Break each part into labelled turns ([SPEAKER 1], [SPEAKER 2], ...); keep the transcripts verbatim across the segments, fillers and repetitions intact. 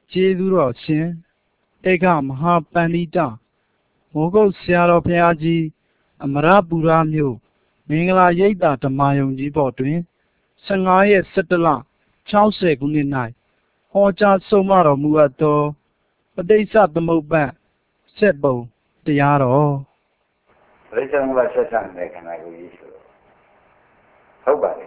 [SPEAKER 1] ကျေးဇူးတော်ရှင်ဧကမဟာပန္တိတမိုးကုတ်ဆရာတော်ဘုရားကြီးအမရပူရမြို့မင်္ဂလာရိပ်သာဓမ္မယုံကြီးပေါ်တွင်ဆယ့်ငါးရက်ဆယ့်တစ်လ၆၀ခုနှစ်၌ဟောကြားဆုံးမတော်မူအပ်သောပဋိစ္စသမုပ္ပါဆက်ပုံတရားတော်
[SPEAKER 2] ပဋိစ္စသမုပ္ပါဆက်ဆံတဲ့ခန္ဓာကိုယ်ကြီးဆိုဟုတ်ပါလေ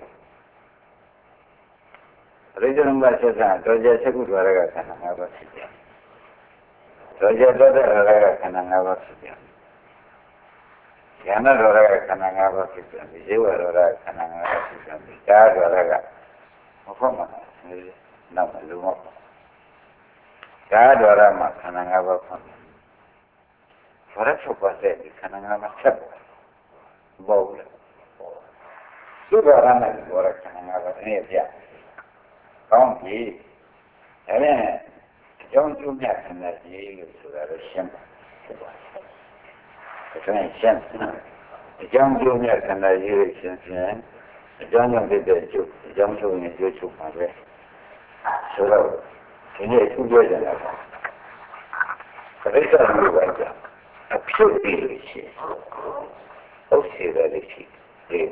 [SPEAKER 2] ပဋိစ္စသမုပ္ပါဆက်ဆံတော်ကြဆက်ခုတော်ရကခန္ဓာ၅ပါးဖြစ်တယ်တော်ကြတော်တဲ့ရကခန္ဓာ၅ပါးဖြစ်တယ်ဉာဏ်တော်ရကခန္ဓာ၅ပါးဖြစ်တယ်ဇေဝတော်ရကခန္ဓာ၅ပါးဖြစ်တယ်ကားတော်ရကမဟုတ်မှာနောက်မလို့မဟုတ်ကားတော်ရမှာခန္ဓာ၅ပါးဖြစ်တယ်ဘာလို့ဆိုပါလဲခန္ဓာ၅ပါးဆက်ဘောလို့သုဘရဏဘောရခန္ဓာ၅ပါးနည်းပြကောင်းပြီဒါနဲ့အကြောင်းကျိုးမြတ်ခန္ဓာကြီးလို့ဆိုတာတော့ရှင်းပါဖြစ်ပါဒါဆိုရင်ရှင်းအကြောင်းကျိုးမြတ်ခန္ဓာကြီးလို့ရှင်းရှင်းအကြောင်းကြောင့်ဖြစ်တဲ့ကျိုးအကြောင်းကျိုးရင်ကျိုးချုပ်ပါပဲဆိုတော့ဒီနေ့သူပြောကြတာပါပရိစ္ဆေသမုပ္ပါဒ်အဖြစ်ပြီးလို့ရှိရင်ဟုတ်စေတယ်လို့ရှိတယ်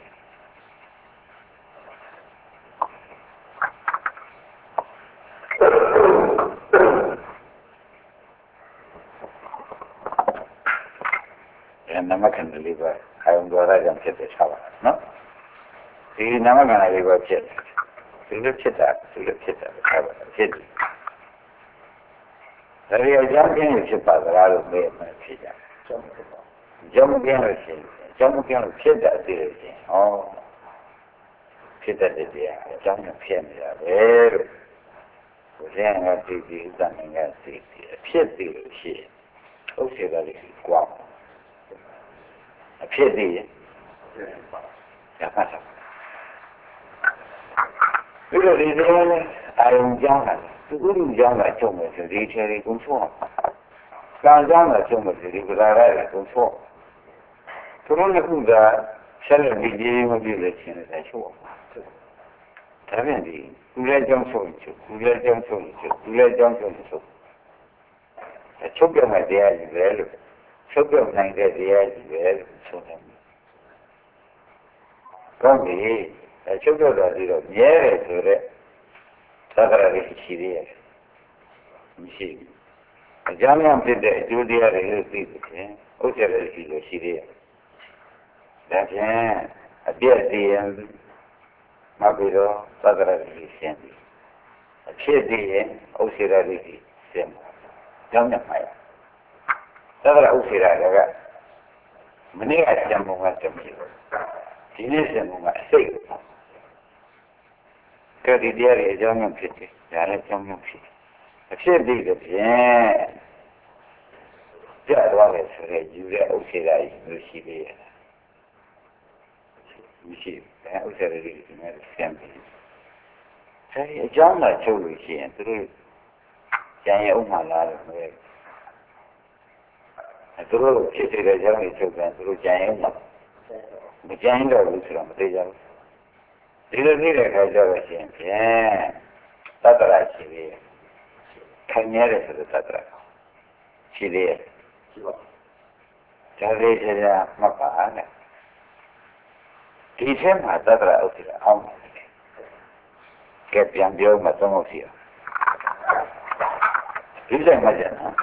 [SPEAKER 2] နမခန္ဓာလေးပါအယုံတော်ရကြောင့်ဖြစ်တဲ့ခြားပါနော်ဒီနမခန္ဓာလေးပါဖြစ်ဒီလိုဖြစ်တာဒီလိုဖြစ်တာခြားပါဖြစ်တယ်ဒါရီအကြောင်းကျင်းဖြစ်ပါသလားလို့မေးမှဖြစ်ကြတယ်ကြောင့်ဖြစ်ပါကြောင့်ကျင်းလို့ရှိရင်ကြောင့်ကျင်းလို့ဖြစ်တာသိလို့ရှိရင်ဟောဖြစ်တဲ့တရားအကြောင်းနဲ့ဖြစ်နေတာပဲလို့ဘုရားကဒီဒီဥဒ္ဒနာကသိတယ်ဖြစ်သိလို့ရှိရင်ဟုတ်စေတာလေးကွာအဖြစ်သိရင်ဒါမှသာဒီလိုဒီလိုနဲ့အာရုံကြောင်းတာသူကလူကြောင်းတာချုပ်မယ်ဆိုဒီထဲလေးကုန်ချောကံကြောင်းတာချုပ်မယ်ဆိုဒီကလာရဲကုန်ချောသူတို့ကခုကဆက်လက်ဒီကြီးမပြည့်လို့ရှင်တယ်ချုပ်ပါဒါပြန်ဒီသူလည်းကြောင်းချုပ်ချုပ်သူလည်းကြောင်းချုပ်ချုပ်သူလည်းကြောင်းချုပ်ချုပ်အချုပ်ပြမဲ့တရားကြီးပဲလို့ချုပ်ပြနိုင်တဲ့တရားကြီးပဲလို့ဆိုတယ်ကောင်းပြီအချုပ်ပြတာဒီတော့မြဲတယ်ဆိုတော့သက္ကရာလေးရှိသေးရဲ့မရှိဘူးအကြောင်းကြောင့်ဖြစ်တဲ့အကျိုးတရားတွေလို့သိတယ်ဥစ္စာတွေရှိလို့ရှိသေးရဲ့ဒါဖြင့်အပြည့်တည်ရင်မပြီးတော့သက္ကရာလေးရှင်းပြီအဖြစ်တည်ရင်ဥစ္စာတွေရှင်းပါကြောင်းမြတ်မှာရသက္ကရာဥစ္စာတွေကမနေ့ကကြံပုံကကြံပြီဒီနေ့ကြံပုံကအစိတ်ကဲဒီတရားရဲ့အကြောင်းကြောင့်ဖြစ်တယ်ဒါလည်းအကြောင်းကြောင့်ဖြစ်အဖြစ်ပြီးတော့ဖြင့်ကြွသွားတယ်ဆိုရဲယူတဲ့ဥစ္စာတွေလို့ရှိသေးရဲ့မရှိဘူးအဲဥစ္စာတွေဒီမှာဆံပြီးအဲဒီအကြောင်းကချုပ်လို့ရှိရင်သူတို့ကြံရဥမှလာတယ်ပဲအဲသူတို့ဖြစ်တဲ့အကြောင်းကိုချုပ်တယ်သူတို့ကြံရဥမှမကြံတော့ဘူးဆိုတော့မသေးကြဘူးဒီလိုနေတဲ့ခါကျတော့ရှင်ဖြင့်သတ္တရာရှိသေးတယ်ခံရတဲ့ဆိုတဲ့သတ္တရာရှိသေးတယ်ရှိပါဒါလေးကျရာမပါနဲ့ဒီထဲမှာသတ္တရာဥစ္စာအောင်တယ်ကဲပြန်ပြောမှသုံးဖို့ရှိတယ်ဒီဆိုင်မှာကျန်နော်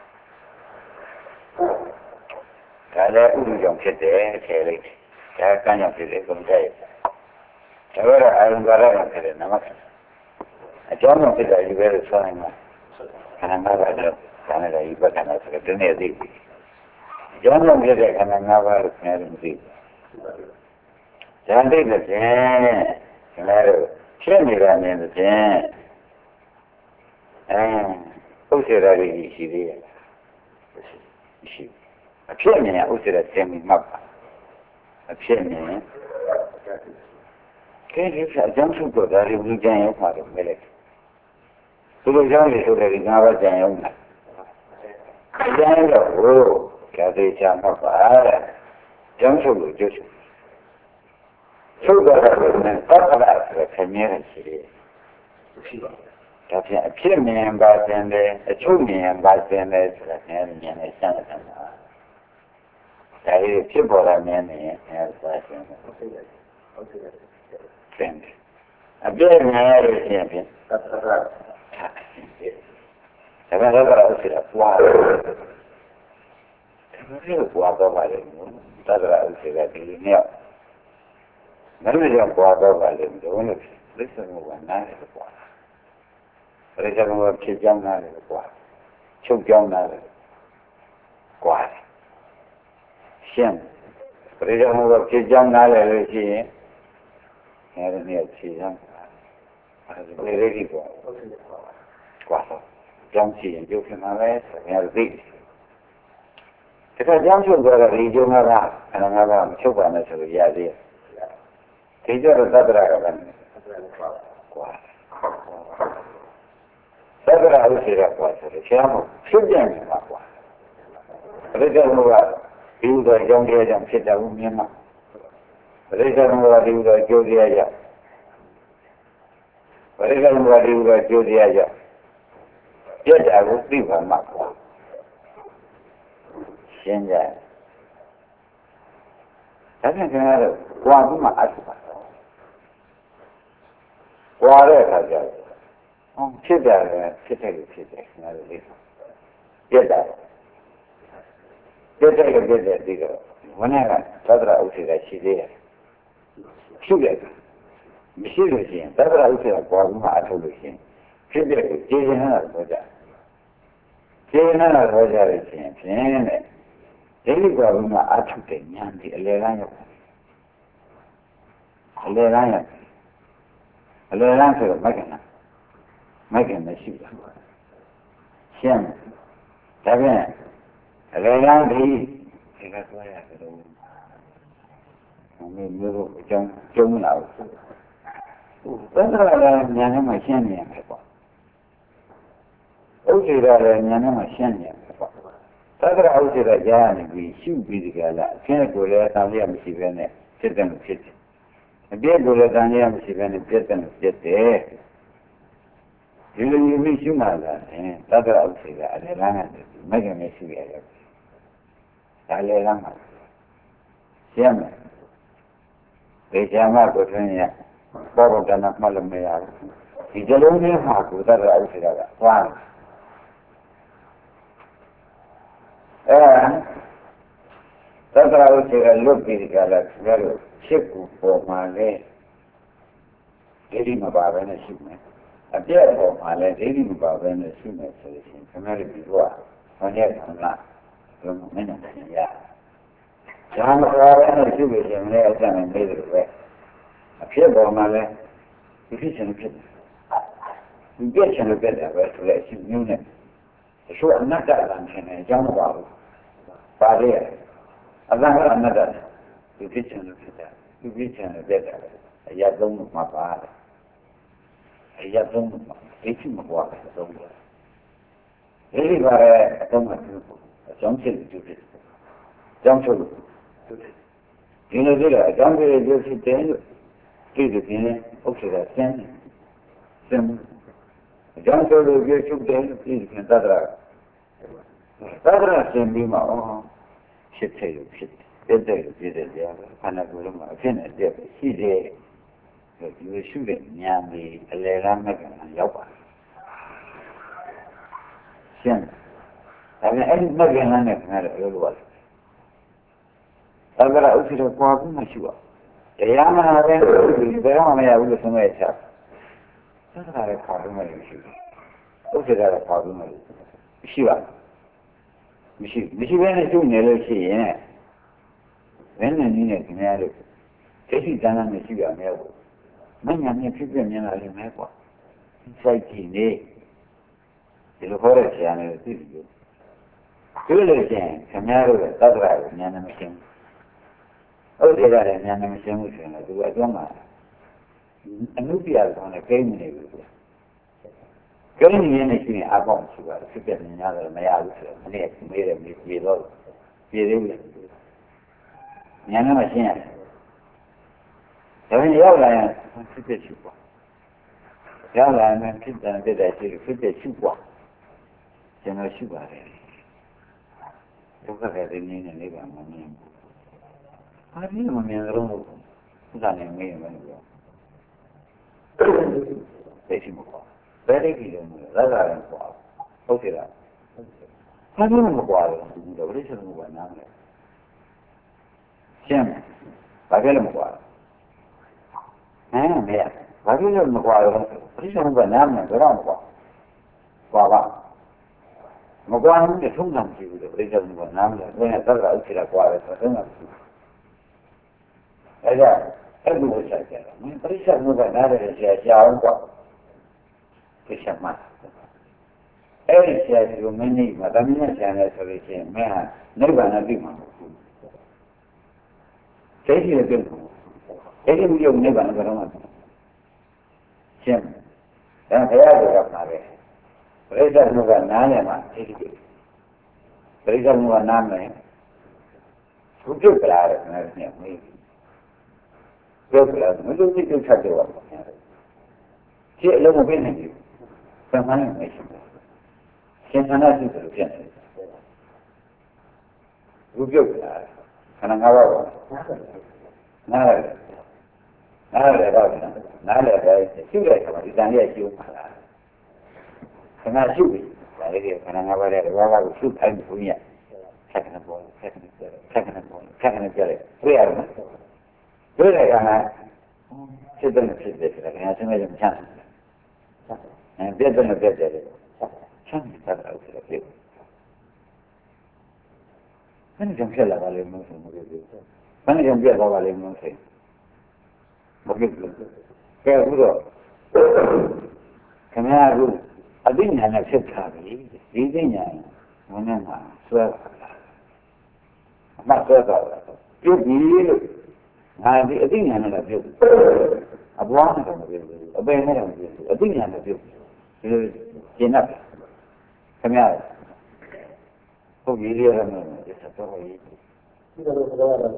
[SPEAKER 2] ဒါလည်းဥဒ္ဒကြောင့်ဖြစ်တယ်ထဲလိုက်ဒါကံကြောင့်ဖြစ်တယ်ကုန်တဲ့ဒါဝရအာရုံကာရကဖြစ်တယ်နမခန္ဓာအကြောင်းကြောင့်ဖြစ်တယ်ဒီပဲလို့ဆိုနိုင်မှာခန္ဓာ၅ပါးတော့ဒါနဲ့လည်းဤပဋ္ဌာန်းဆိုတဲ့ဒီနေ့သိပြီအကြောင်းကြောင့်ဖြစ်တဲ့ခန္ဓာ၅ပါးလို့ခင်ဗျားတို့မသိဘူးဉာဏ်သိတဲ့ဖြင့်ခင်ဗျားတို့ဖြစ်နေတာမြင်တဲ့ဖြင့်အဲဥစ္စာတွေရှိသေးရဲ့ရှိအဖြစ်မြင်ဥစ္စာတွေသင်ပြီးမှတ်ပါအဖြစ်မြင်ကဲဒီအကြောင်းစုတော့ဒါတွေဝင်ကြရင်ပါတော့မဲလိုက်သူတို့ကြောင့်လေဆိုတဲ့ငါးပါးကြံရုံနဲ့ကြံတော့ဟိုကြာသေးချာမှတ်ပါတဲ့ကြောင်းစုလို့ကျုပ်ချုပ်တော့တယ်နဲ့တတ်တာဆိုခင်ဗျားရှိတယ်ရှိပါဒါဖြင့်အဖြစ်မြင်ပါခြင်းလေအချုပ်မြင်ပါခြင်းလေဆိုတာဉာဏ်ဉာဏ်နဲ့စမ်းတယ်မှာဒါလေးဖြစ်ပေါ်လာမြင်နေရင်အဲဒါဆိုရင်ဟုတ်တယ်ဟုတ်တယ်သင်တယ်အပြည့်မြင်ရလို့ရှိရင်ဖြင့်သတ္တရဒါကလည်းတော့ဥစ္စာပွားတယ်ဒါကလည်းပွားတော့ပါလေသတ္တရဥစ္စာဒီလိုမျိုးမင်းတို့ပွားတော့ပါလေဘုန်းကြီးလစ္ဆမှုကနားတယ်ပွားပရိစ္ဆေကဖြစ်ကြောင်းနားတယ်ကွာချုပ်ကြောင်းနားတယ်ကွာရှင်းပရိစ္ဆေကဖြစ်ကြောင်းနားတယ်လို့ရှိရင်အဲဒီနေ့ဖြေရမ်းအဲဒီပရိစ္ဆေကွာကွာတော့ကြောင်းရှိရင်ကျုပ်ဖြစ်မှာပဲဆိုရင်သိတယ်ဒါကကြောင်းချုပ်သွားတော့ဒီကျုံကခဏငါးပါးမချုပ်ပါနဲ့ဆိုလို့ရသေးတယ်ဒီကျတော့သတ္တရကလည်းကွာသက္ကရာဥစ္စာကွာဆိုတော့ဆရာမဖြစ်ကြနေမှာကွာပရိစ္ဆေကဒီဥဒ္ဒေကြောင့်တရားကြောင့်ဖြစ်တာဘူးမြင်မှာပရိစ္ဆေကဒီဥဒ္ဒေကျိုးတရားကြောင့်ပရိစ္ဆေကဒီဥဒ္ဒေကျိုးတရားကြောင့်ပြတ်တာကိုသိပါမှာကွာရှင်းကြဒါပြန်ခင်ဗျားတို့ကွာပြီးမှအထုပါကွာတဲ့အခါကျတော့哦，ဖြစ်တယ်ဖြစ်တယ်ဖြစ်တယ်ငါတို့လေးပြတ်တာပြတ်တယ်ပြတ်တယ်ဒီကဝဏကသတ္တရဥစ္စာရှိသေးတယ်ဖြစ်တယ်မရှိလို့ရှိရင်သတ္တရဥစ္စာပေါ်ပြီးမှအထုတ်လို့ရှိရင်ဖြစ်တယ်ကိုကျေရင်လာတော့ကြကျေရင်လာတော့ကြလို့ရှိရင်ဖြင့်တဲ့ဒိဋ္ဌိပေါ်ပြီးမှအထုတ်တဲ့ဉာဏ်ဒီအလယ်ကန်းရောက်အလယ်ကန်းရောက်အလယ်ကန်းဆိုတော့မကနာမိုက်ခင်မရှိဘူးရှင်းဒါပြန်အလယ်ကန်းဒီဒီကသွားရတယ်လို့မင်းမျိုးအကြောင်းကျုံးလာဘူးသစ္စာလည်းဉာဏ်နဲ့မှရှင်းနေရတယ်ပေါ့ဥစ္စေရလည်းဉာဏ်နဲ့မှရှင်းနေရတယ်ပေါ့သစ္စာဥစ္စေရကြားနေပြီးရှုပြီးဒီကလာအချင်းကိုလည်းတောင်းရမရှိဘဲနဲ့ဖြစ်တယ်ဖြစ်တယ်အပြည့်ကိုလည်းတောင်းရမရှိဘဲနဲ့ပြည့်တယ်ပြည့်တယ်ဒီလိုမျိုးပြီးရှုမှလာတယ်သတ္တရဥစ္စေကအလယ်ကန်းနဲ့မိုက်ခင်မရှိရတယ်ဒါလည်းလမ်းမှာရှင်းမယ်ဒီဇာမကိုထွန်းရဘောဘတနာမှလည်းမရဘူးဒီကြလုံးချင်းမှာကိုသတ္တရဥစ္စေကသွားတယ်အဲသတ္တရဥစ္စေကလွတ်ပြီးဒီကလာကျတော့ဖြစ်ကိုပေါ်မှာလေဒီဒီမပါဘဲနဲ့ရှိမယ်အပြည့်ပေါ်မှာလည်းဒိဋ္ဌိမပါဘဲနဲ့ရှိမယ်ဆိုရင်ခမရပြီးတော့ဆံရခံလာတော့မင်းနဲ့ရဇာမပါဘဲနဲ့ရှိလို့ရှင်လည်းအကျဉ်းနဲ့နေတယ်ပဲအဖြစ်ပေါ်မှာလည်းဒီဖြစ်ခြင်းဖြစ်တယ်ဒီပြည့်ခြင်းလည်းပြည့်တယ်ပဲဆိုလည်းအရှင်မျိုးနဲ့တချို့အနတ္တလမ်းခြင်းနဲ့အကြောင်းမပါဘူးပါလေအလံကအနတ္တဒီဖြစ်ခြင်းလည်းဖြစ်တယ်ဒီဖြစ်ခြင်းလည်းပြည့်တယ်အရာသုံးခုမှာပါတယ်အရာသုံးခုမှာဒီချိမပွားတယ်သုံးခုဒီလိုပါရဲ့အတုံးမှာပြုဖို့အကြောင်းဖြစ်လို့ဖြစ်တယ်အကြောင်းချုပ်လို့ဒီလိုဆိုတော့အကြောင်းဖြစ်လို့ဖြစ်တယ်လို့ဒီလိုပြင်းဥစ္စာဆင်းဆင်းအကြောင်းချုပ်လို့ပြချုပ်တယ်လို့ဒီလိုသတ္တရာသတ္တရာဆင်းပြီးမှအော်ဖြစ်တယ်လို့ဖြစ်တယ်ပြည့်တယ်လို့ပြည့်တယ်ကြာခန္ဓာကိုယ်လုံးမှာအဖြစ်နဲ့တည်းရှိတယ်ဒီလိုရှုတဲ့ဉာဏ်ကြီးအလယ်ကမဲ့ကရောက်ပါရှင်းဒါပေမဲ့အဲ့ဒီမဲ့ကနဲ့ခင်ဗျားတို့ပြောလို့ပါသက္ကရာဥစ္စာကိုပွားပြီးမှရှိပါတရားမနာပဲဒီဘယ်မှမရဘူးလို့ဆိုမဲ့ချက်သက္ကရာလည်းခါပြီးမှရှိတယ်ဥစ္စာကလည်းခါပြီးမှရှိပါမရှိမရှိဘဲနဲ့ရှုနေလို့ရှိရင်ဘယ်နဲ့နည်းနဲ့ခင်ဗျားတို့ဒိဋ္ဌိတဏ္ဍာမရှိရမယ်ဘူးမညာနဲ့ဖြစ်ပြမြင်လာလိမ့်မယ်ကွာစိုက်ကြည့်နေဒီလိုခေါ်တဲ့ဆရာနဲ့သိပြီတွေ့လို့ချင်းခင်ဗျားတို့သတ္တရာကိုဉာဏ်နဲ့မရှင်းဘူးဟုတ်တယ်ကလည်းဉာဏ်နဲ့မရှင်းဘူးဆိုရင်တော့သူအတွန်းမှာအနုပြကောင်နဲ့ကိန်းနေပြီကွာကိန်းနေနေရှိရင်အပေါင်းရှိပါတယ်ဖြစ်ပြမြင်ရတယ်မရဘူးဆိုတော့မနေ့မေးတယ်မေးတော့ပြေသေးဘူးဉာဏ်နဲ့မရှင်းရတယ်ဒါပေမဲ့ရောက်လာရင်ဖြစ်ဖြစ်ရှိပေါ့将来呢，ဖြစ်တယ်ဖြစ်တယ်ရှိဖြစ်တဲ့ရှိပွားကျွန်တော်ရှိပါတယ်ဒုက္ခကတည်းကနေနေပါမမြင်ဘူးအားဒီမမြင်တော့ဘူးဥဒါနဲ့ငေးမယ်ပြောသိရှိမကွာဘယ်လေးကြီးလဲလက်လာရင်ကွာဟုတ်ကဲ့လားအားဒီမကွာလို့တော့ဘယ်လိုလုပ်နားလဲရှင်းဘာကြလဲမကွာဟမ်မရဘာကြလဲမကွာလို့ဘယ်လိုလုပ်နားလဲတော့မကွာကွာပါမကွာဘူးထုံးစံကြည့်လို့ဘယ်လိုလုပ်နားလဲဘယ်နဲ့သက်သာဥစ္စာကွာလဲဆိုတော့အဲဒါအဲ့လိုဆက်ကြတယ်မင်းပရိစ္ဆေမှုကနားတယ်ဆရာရှာအောင်ကွာသိချင်မှာအဲ့ဒီဆရာကြီးကမင်းကြီးမသမီးနဲ့ဆရာနဲ့ဆိုလို့ရှိရင်မင်းဟာနိဗ္ဗာန်နဲ့ပြီးမှာမဟုတ်ဘူးသိရှိတဲ့ပြုတ်အဲ့ဒီပြုတ်နိဗ္ဗာန်ကတော့မှရှင်းဒါဘုရားကပါပဲပရိစ္ဆေမှုကနားနေမှာသိရှိတယ်ပရိစ္ဆေမှုကနားမယ်ဘုပြုတ်ကြရတယ်ခင်ဗျားတို့မေးပြောကြတယ်မလို့ဒီကိစ္စတွေပါဒီအလုံးမပြနိုင်ဘူးသံဃာနဲ့မရှိဘူးရှင်သနာရှိတယ်လို့ဖြစ်နေတယ်ဘုပြုတ်လာခဏငါးပါးပါနားရတယ်နားရတယ်တော့နားရတယ်ရှိတဲ့အခါမှာဒီတန်ရဲ့ရှိဦးမှာလားခဏရှိပြီဒါလေးကခဏငါးပါးတဲ့ဘာသာကိုရှိခိုင်းဘူးညဆက်ကနေပေါ်ဆက်ကနေဆက်ဆက်ကနေပေါ်ဆက်ကနေကြတယ်တွေ့ရတယ်တွေ့တဲ့အခါမှာဖြစ်တဲ့ဖြစ်တဲ့ကငါစဉ်းစားကြည့်ချမ်းအဲပြည့်တဲ့ပြည့်တဲ့ချမ်းသာတာဥစ္စာဖြစ်ဘယ်နဲ့ကြောင့်ဖြစ်လာပါလဲမဟုတ်ဘူးဘယ်နဲ့ကြောင့်ပြတ်သွားပါလဲမဟုတ်ဘူးမဖြစ်ဘူးကဲအခုတော့ခင်ဗျားကအသိဉာဏ်နဲ့ဖြစ်တာပြီဒီသိဉာဏ်ဘုန်းနဲ့မှာဆွဲတာအမှတ်ဆွဲတာပြုတ်ပြီလို့ငါဒီအသိဉာဏ်နဲ့ပြုတ်အပွားနဲ့တော့မပြုတ်ဘူးအပင်နဲ့တော့မပြုတ်ဘူးအသိဉာဏ်နဲ့ပြုတ်ဒီလိုကျင့်တတ်ခင်ဗျာဟုတ်ပြီလေရတယ်ဒီစတော့ရေးဒီလိုဆိုတော့တော့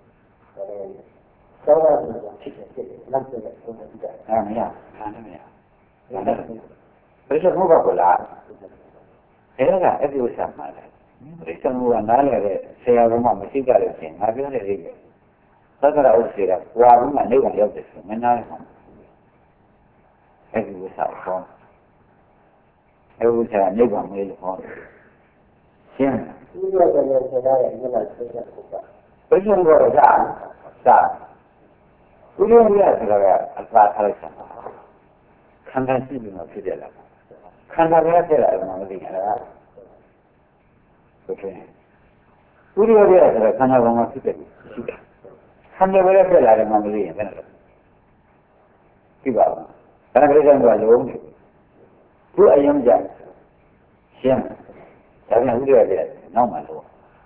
[SPEAKER 2] ဆောင်းရတဲ့ဖြစ်ဖြစ်လက်သက်နဲ့ပုံစံကြတယ်အာမရခါနေမရဘယ်လိုမှမဟုတ်လားအဲ့ဒါအဲ့ဒီဥစ္စာမှလည်းဘယ်လိုမှနားလဲတဲ့ဆရာကမှမရှိကြလို့ရှင်ငါပြောနေသေးတယ်သက္ကရာဥစ္စာကဝါဘူးမှနေဝင်ရောက်တယ်ဆိုမနားမှာအဲ့ဒီဥစ္စာကိုအဲ့ဒီဥစ္စာနေဝင်မေးလို့ဟောရှင်းဒီလိုဆိုရင်ဆရာရဲ့မျက်နှာဆွဲချက်ကိုပါဘယ်လိုလဲကြာကြာဘယ်လိုလဲဆိုတာကအသာထားလိုက်တာခန္ဓာရှိပြီးမှဖြစ်တယ်လားခန္ဓာပဲဖြစ်လာတယ်မသိဘူးလားဆိုရင်ဘယ်လိုလဲဆိုတာခန္ဓာကမှဖြစ်တယ်ရှိတယ်ခန္ဓာပဲဖြစ်လာတယ်မသိရင်ဘယ်နဲ့လဲဒီပါဘာကြိကြောင့်ကလုံးနေသူအယံကြရှင်းဒါပြန်ဥဒရပြည့်နောက်မှတော့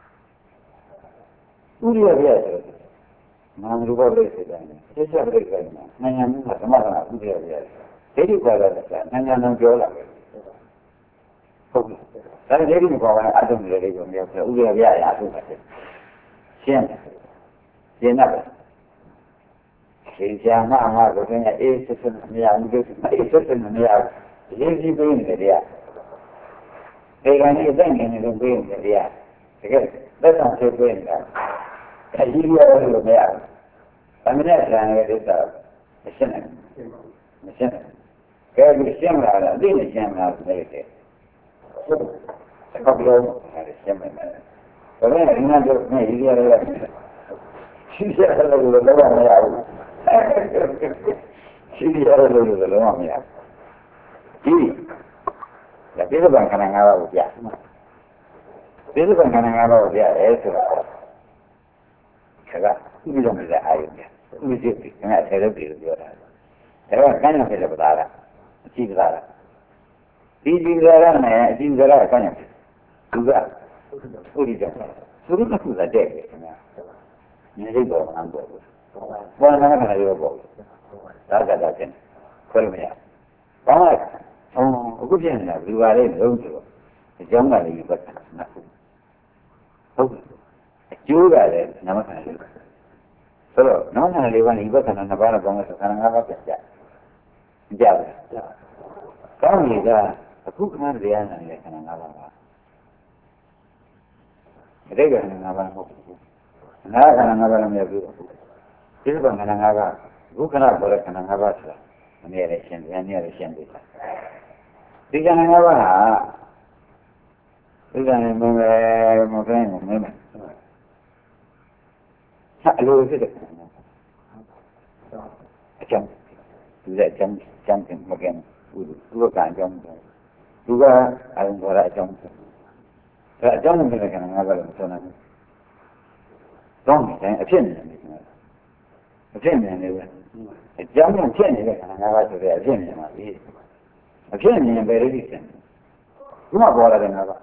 [SPEAKER 2] ဥဒရပြည့်ဆိုနာမ်ရူပပြည့်စတဲ့ဆက်ချက်ပြည့်ကနိုင်ငံမှာဓမ္မကဥဒရပြည့်ဒိဋ္ဌိပါဒကနိုင်ငံတော်ပြောလာတယ်ဟုတ်ပြီဒါဒိဋ္ဌိကောကအတုံးလေးကိုမြောက်ပြဥဒရပြည့်ရအတုံးပဲရှင်းရှင်းတော့ရှင်ရှာမအမှားကိုလည်းအေးစစ်စစ်မရဘူးလို့အေးစစ်စစ်မရဘူးရေးကြည့်ပေးနေတယ်တရားဒီကနေ့အသက်ငယ်နေလို့ပေးနေတယ်တရားတကယ်သက်သာဖြစ်ပေးနေတာအကြီးကြီးရတယ်လို့မရဘူး။အမှန်နဲ့ဆံရတဲ့တာမရှင်းနိုင်ဘူး။မရှင်းနိုင်ဘူး။ကဲဒီရှင်းလာတာအသိနဲ့ရှင်းလာတယ်တဲ့။စကားပြောတယ်ရှင်းမယ်။ဒါပေမဲ့ဒီနေ့တော့နေရေးရတယ်။ရှိရတယ်လို့လည်းတော့မရဘူး။ရှိရတယ်လို့လည်းတော့မရဘူး။ဒီဒါပြည့်စုံခန္ဓာ၅ပါးကိုပြပြည့်စုံခန္ဓာ၅ပါးကိုပြရဲဆိုတော့ခကဥပဒေနဲ့အာရုံပြဥပဒေကငါဆယ်လို့ပြီလို့ပြောတာဒါတော့ကံညာဖြစ်တဲ့ပဒါလားအကြည့်ပဒါလားဒီကြည့်ပဒါလားနဲ့အကြည့်ပဒါလားကံညာဖြစ်သူကဥဒိကြောင့်သူတို့ကခုသာတဲ့ခင်ဗျာညီစိတ်ပေါ်မှာပေါ့ဘောနာကလည်းရောပေါ့ဒါကတည်းကခွဲလို့မရဘာလဲအော်အခုပြင်နေတာဒီပါလေးလုံးဆိုတော့အကြောင်းကလည်းပတ်တာနာဟုတ်အကျိုးကလည်းနာမခံလေးဆိုတော့နာမခံလေးကနေပတ်တာနှစ်ပါးတော့ကောင်းလို့ခန္ဓာ၅ပါးပြတ်ကြကြားတယ်ကောင်းပြီကအခုခဏတရားနာနေတဲ့ခန္ဓာ၅ပါးပါအတိတ်ကခန္ဓာ၅ပါးမဟုတ်ဘူးငါးခန္ဓာ၅ပါးလည်းမရဘူးဒီဘက်ခန္ဓာ၅ပါးအခုခဏပေါ်တဲ့ခန္ဓာ၅ပါးဆိုတာမမြဲတဲ့ရှင်ပြန်မြဲတဲ့ရှင်ပြီဒီခန္ဓာ၅ပါးဟာဒီကနေ့မမဲမကင်းမမဲဆက်အလိုဖြစ်တယ်အကြောင်းသူလည်းအကြောင်းအကြောင်းတင်မကင်းဘူးသူကကအကြောင်းသူကအရင်ကလည်းအကြောင်းအဲအကြောင်းနဲ့ခန္ဓာ၅ပါးလည်းမဆုံးနိုင်ဘူးတော့တယ်အဖြစ်နေတယ်အဖြစ်နေတယ်ပဲအကြောင်းနဲ့ဖြစ်နေတဲ့ခန္ဓာ၅ပါးဆိုတဲ့အဖြစ်နေမှာလေအဖြစ်နေရင်ဘယ်လိုဖြစ်လဲဒီမှာပေါ်လာတဲ့၅ပါး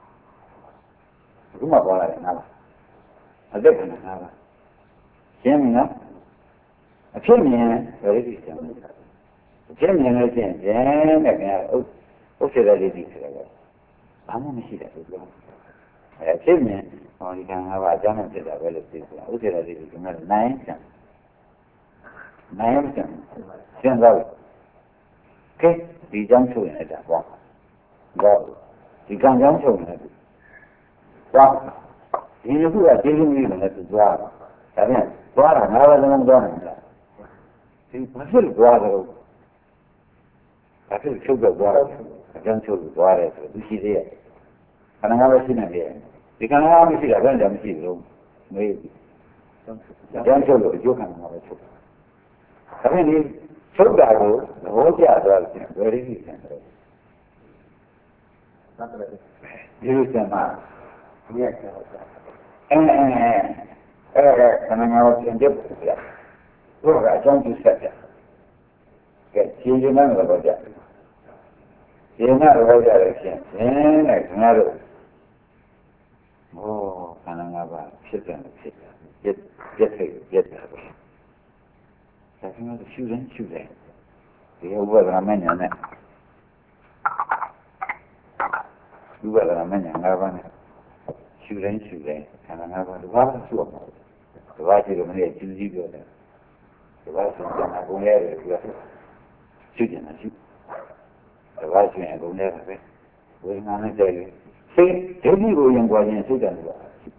[SPEAKER 2] ဒီမှာပေါ်လာတဲ့၅ပါးအသက်ခန္ဓာ၅ပါးရှင်းပြီနော်အဖြစ်မြင်ဘယ်လိုဖြစ်လဲအဖြစ်မြင်လို့ရှိရင်ကျင်းတဲ့ခင်ဗျာဥဥစ္စေတလေးဒီဆိုတော့ဘာမှမရှိတဲ့ဘူးပြောအဲအဖြစ်မြင်ဟောဒီကံ၅ပါးအကြောင်းနဲ့ဖြစ်တာပဲလို့သိဆိုတာဥစ္စေတလေးဒီကမှနိုင်စံနိုင်စံရှင်းတော့ကဲဒီကြောင့်ဆိုရင်အဲ့ဒါပေါ့တော့ဒီကံကြောင့်ဆိုရင်လည်းသွားဒီလိုကဒီလိုမျိုးလည်းသူသွားဒါပြန်သွားတာငါးပါးလုံးသွားနေတာဒီဘာဖြစ်သွားတယ်ဘာဖြစ်ချုပ်တော့သွားတယ်အကျဉ်းချုပ်သွားတယ်ဆိုသူရှိသေးရဲ့ခန္ဓာငါးပါးရှိနေတယ်ဒီခန္ဓာငါးပါးမရှိတာဘယ်ကြောင့်မရှိဘူးမေးအကျဉ်းချုပ်လို့အကျိုးခံမှာပဲချုပ်ဒါပြန်ဒီချုပ်တာကိုသဘောကျသွားတယ်ဘယ်လိုဖြစ်လဲဒီလိုစမှာဒီရက်ကျတော့အဲအဲအဲအဲခန္ဓာငါးပါးပြင်ပြတယ်ဘုရားအကြောင်းပြုဆက်တယ်ကဲရှင်းရှင်းနဲ့တော့ကြရှင်းနဲ့တော့ကြတယ်ရှင်းရှင်းနဲ့ခင်ဗျားတို့ဟောခန္ဓာငါးပါးဖြစ်တယ်ဖြစ်တယ်ပြက်ပြက်ဖြစ်ပြက်တယ်ပဲဒါကလည်းရှုတယ်ရှုတယ်ဒီဥပဒနာမညာနဲ့ဥပဒနာမညာငါးပါးနဲ့ရှုတိုင်းရှုတိုင်းခန္ဓာငါးပါးတစ်ပါးရှုရမှာတစ်ပါးရှိလို့မနေ့ကျူးကြီးပြောတယ်တစ်ပါးဆိုကြမှာကုန်ရတယ်ပြောရှုကျင်တာရှုတစ်ပါးရှိရင်အကုန်ရတယ်ပဲဝိညာဉ်နဲ့ကြိုက်တယ်စိတ်ဒိဋ္ဌိကိုရင်ကြွားခြင်းစိတ်တယ်လို့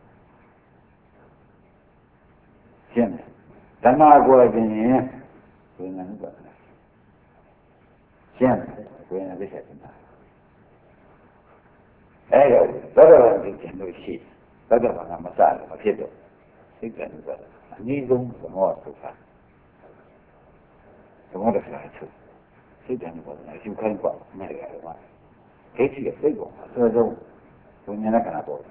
[SPEAKER 2] ရှင်းတယ်ဓမ္မကိုခြင်းရင်ဝိညာဉ်နဲ့ရှင်းတယ်ဝိညာဉ်သိချက်တယ်အဲ့တော့ဘယ်တော့မှကျင်လို့ရှိဘယ်တော့မှမစားလို့မဖြစ်တော့စိတ်ကလည်းအနည်းဆုံးသမောထုတ်တာသမောတစ်ခါချုပ်စိတ်ကလည်းပေါ့နော်ရှုခိုင်းပေါ့နဲ့ရတယ်ကွာဒိဋ္ဌိကစိတ်ပေါ့အစောဆုံးဘုံညာကနာပေါ့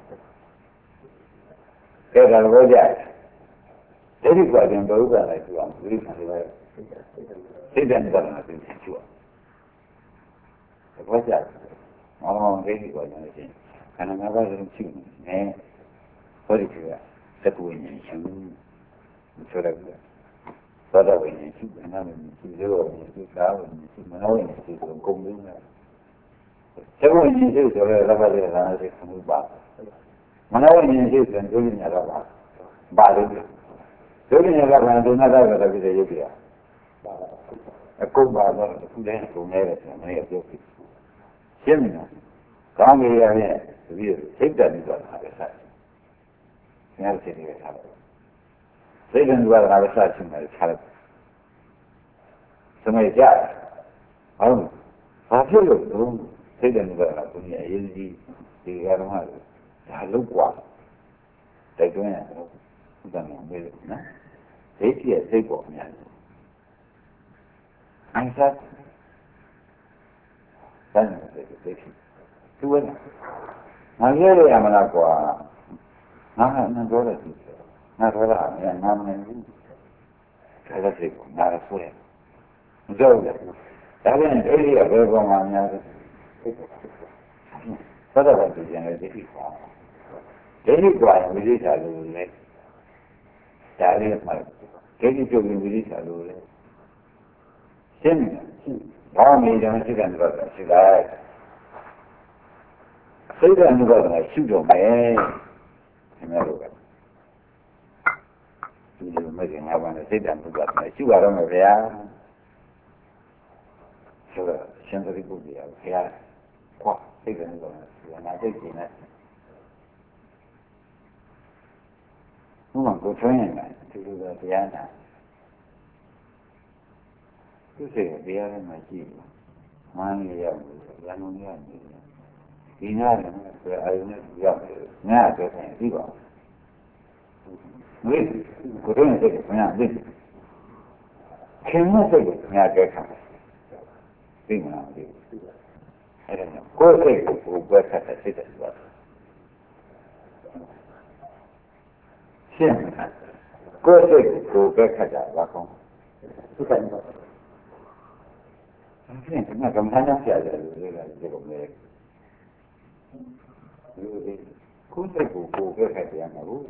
[SPEAKER 2] ကဲဒါလည်းပြောကြဒိဋ္ဌိကလည်းဘုရားလိုက်ပြောအောင်ဝိရိယလည်းပဲစိတ်ကလည်းပေါ့နော်သိချင်ချူအောင်ပြောကြအော်ဒိဋ္ဌိကလည်းရှင်းခန္ဓာငါးပါးလုံးရှုနေဟောဒီကသက္ကဝိညာဉ်ရှုဆိုတော့သောတာဝိညာဉ်ရှုနာမည်ရှုရောရှုသာဝိညာဉ်ရှုမနောဝိညာဉ်ရှုဆိုကုန်ပြီလားသက္ကဝိညာဉ်ရှုဆိုတော့လည်းဘာလဲလားဆိုမှုပါမနောဝိညာဉ်ရှုဆိုရင်ဒုညရတော့ပါပါလို့ဒုညရတော့ဘာဒုနာတော့လည်းပြည့်ရုပ်ပြအကုန်ပါတော့ခုလည်းအကုန်လည်းဆိုမနေ့ပြောပြီရှင်းပြီနော်ကောင်းပြီရရဲ့ဒီစိတ်တည်းတော့ဟာပဲဆက်။ငါစိတ်တွေထားတယ်။စိတ်ကလည်းဘာသာဆက်ချင်တယ်ထားတယ်။စမေကြ။ဟုတ်။ဘာဖြစ်လို့လဲစိတ်ကလည်းဘာသာကိုအရေးကြီးဒီကတော့ဟာဒါလုံးกว่า။တိုက်တွန်းရတယ်။ဥဒ္ဒနာမေးလို့နော်။ဒိဋ္ဌိရဲ့စိတ်ပေါ်အများကြီး။အင်္ဂါတန်တဲ့စိတ်သူကငါရဲရမလားကွာငါငါပြောတယ်သူငါပြောတာငါမနေဘူးဒါလည်းစိတ်ကိုငါဆိုရမကြောက်ဘူးဒါပြန်ဒိဋ္ဌိကဘယ်ပေါ်မှာများလဲသတ္တဝါပြည်ရဲ့ဒိဋ္ဌိပါဒိဋ္ဌိကွာရင်ဝိသေသလို့လေဒါလေးမှဒိဋ္ဌိပြုတ်ရင်ဝိသေသလို့လေရှင်းတယ်ဘာမှမကြမ်းစိတ်ကတော့ရှိလိုက်စိတ်ကအနုပါဒနာရှုတော့မယ်ခင်ဗျားတို့ကဒီလိုမဲ့ငါးပါးနဲ့စိတ်ကအနုပါဒနာရှုရတော့မယ်ဗျာ说的现在的估计啊，黑暗，哇，这个那个我拿这几年，我们不承认的，就是个别人，就是别人嘛记，俺也要，俺农业的，其他的呢是还有那要的，俺这边这个，为不承认这个同样为，承认这个俺这看，对吗？对。I don't know. Go say go work at the city as well. 现在，过去go work at the work. 不可能。现在那个蛮难写的这个这个没。因为过去go go work at the work.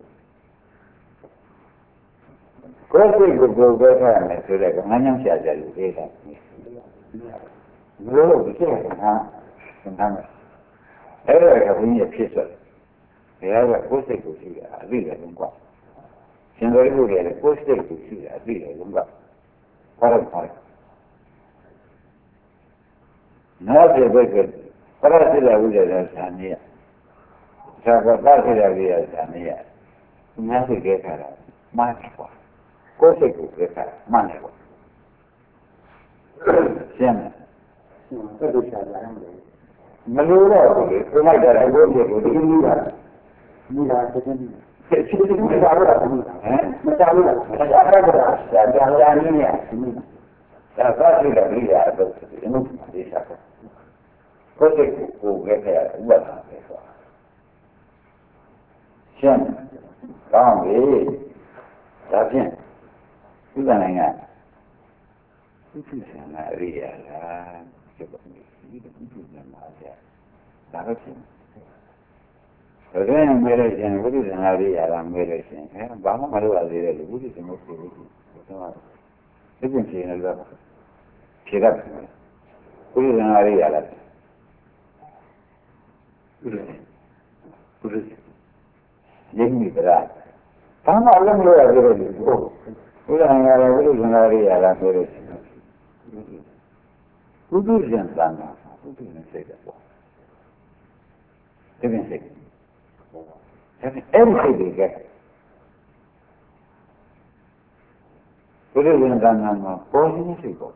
[SPEAKER 2] 过去go go work at the 这个蛮难写的这个。如果不这样啊。跟他们，哎，这个也批出来，第二个国税股息啊，利润更高。现在有的国税股息啊，利润更高，好得快。那这个是，本来是在为了产业，这个本来是在为了产业，你看是给他了，慢点过，国税股给他慢点过。现在，嗯，这就下降了。没有了，这外边来我这个领导，你看这个，这这个没加入了，嗯，没加入了，没加入了，下降两年，嗯，但反正这个利润都是能这下个，国税股给他我他来说，现在岗位诈骗，就这样个，就是现在利润了，这个。一个一个拿下，哪个钱？有的人没了钱，我就在那里呀，没了钱，哎，爸妈没了这个，我就怎么回去？是吧？这边钱那个，皮的，我就在那里呀了，不是，不是，也没得啦。他妈扔了这个，我，我在那里，我就在那里呀了，没了钱。不都是这样干的，不都是这个做，这边这个，这边 everything 这个，不都是这样干的吗？保险的这个，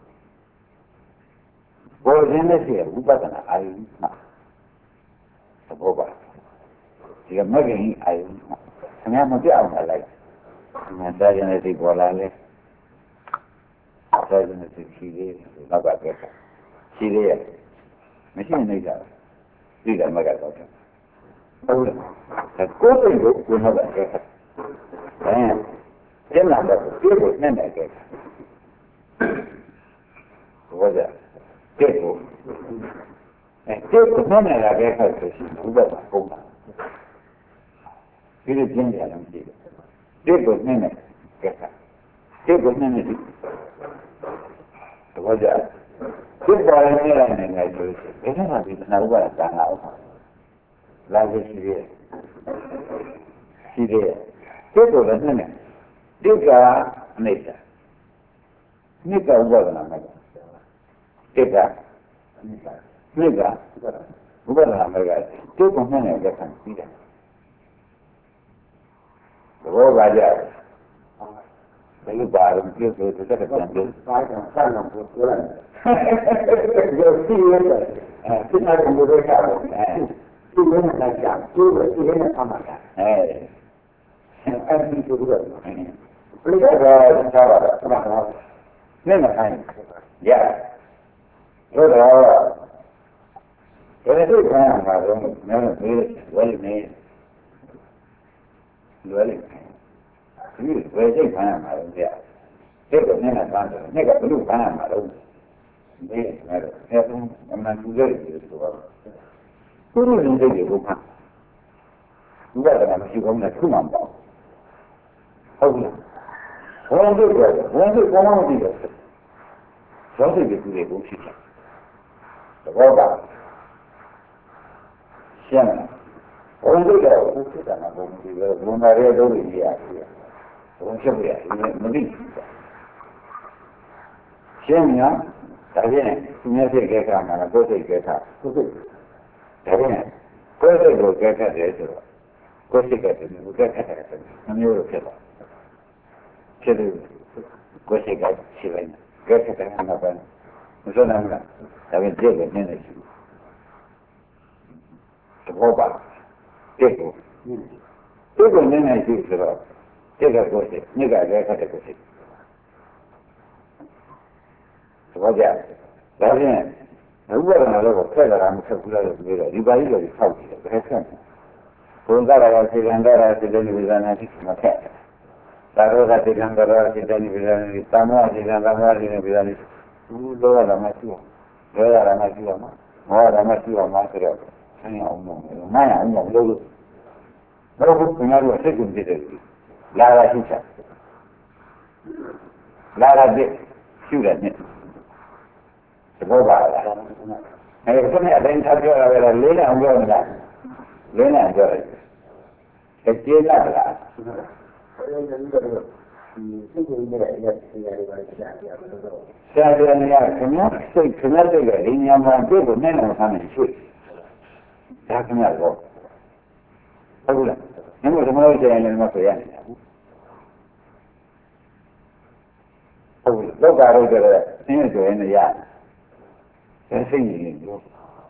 [SPEAKER 2] 保险的是五百的还有嘛，是不吧？这个没人还有嘛，他们没这样的来，那大家呢这过来嘞，大家呢这企业老板这个。系列，没信那个，这个没改到的，都是，在国内有国内的这个，哎，现在的结果现在这个，我的结果，哎，结果现在的这个是五百万公的，这是经典东西，结果现在这个，结果现在是，我的。这个人呢，那个就是，为什么就是那五百三老好，来自系列，系列，这个人呢，这个那个，那个五百的那个，这个，那个，五百的那个，这个呢那个很低的，我感觉。这个把人就是这个感觉，发现上上不出来，有第一个，哎，其他人不会干的，哎，第一个来讲，就是第一个他们干，哎，安心就是这个，嗯，这个知道了，是吧？那个看，也，有的，有的这个样子，我没有没我也没，我也。嗯，我也这看嘛，对呀，这个那个干的，那个不用看嘛，都没那个，那种我们住这里就说了，不是人这里不看，你在这们去我们的出门包，好不啦？我们这个，我们这光光这个是，小水的住的东西讲，这个吧，现在我们这个不是咱们我们这个我们这个都是一样的。我们是不是也没没力？现在ဒါဖြင့်သူများစိတ်ကဲခါမှာကိုယ်စိတ်ကဲခါကိုယ်စိတ်ဒါဖြင့်ကိုယ်စိတ်ကိုကဲခတ်တယ်ဆိုတော့ကိုယ်စိတ်ကတည်းကကိုယ်ကဲခတ်တယ်ဆိုတော့မျိုးလိုဖြစ်သွားဖြစ်တယ်ကိုယ်စိတ်ကရှိလိုက်ကဲခတ်တယ်မှာပဲမစွမ်းနိုင်ဘူးလားဒါဖြင့်ကြည့်လို့နည်းနည်းရှိသဘောပါကြည့်ကိုကြည့်ကိုနည်းနည်းရှိဆိုတော့ကြည့်ကကိုယ်စိတ်ညစ်ကကဲခတ်တဲ့ကိုယ်စိတ်သဘောကျဒါဖြင့်ဥပဒနာတော့ဖက်တာမှဆက်ဘူးလားလို့ပြောတော့ဒီပါဠိတော်ကိုဖောက်ကြည့်တယ်ဘယ်ဆက်ဘုံသာရစေတံသာရစေတနိဗ္ဗာန်တိမဖက်သာရောဂစေတံသာရစေတနိဗ္ဗာန်တိသာမစေတံသာမစေတနိဗ္ဗာန်တိဘူးလောရမရှိဘူးလောရမရှိဘူးမှာမောရမရှိဘူးမှာဆိုတော့ဆင်းရအောင်လို့နိုင်အောင်လို့လို့တော့ဘုရားတို့စိတ်ကုန်ကြည့်တယ်လာရရှိချာလာရတဲ့ရှုတယ်နဲ့သဘောပါလားအဲဒီကနေ့အတိုင်းထားပြောရတာလေးနဲ့အောင်ပြောနေတာလေးနဲ့ပြောတယ်အကျေနပ်လားအဲဒီလိုမျိုးစိတ်ကိုနေရတဲ့ဆရာတွေပါဆရာတွေဆရာတွေနေရခင်ဗျာစိတ်ခင်ဗျာစိတ်ကဒီညမှာပြည့်ကိုနဲ့နဲ့ဆန်းနေရှိဒါခင်ဗျာတော့ဟုတ်လားဒီလိုသမလို့ကျရင်လည်းမဆိုရနေတာဟုတ်လောကရုပ်တဲ့ဆင်းရဲကြရင်လည်းရတယ်စိတ်ရည်လို့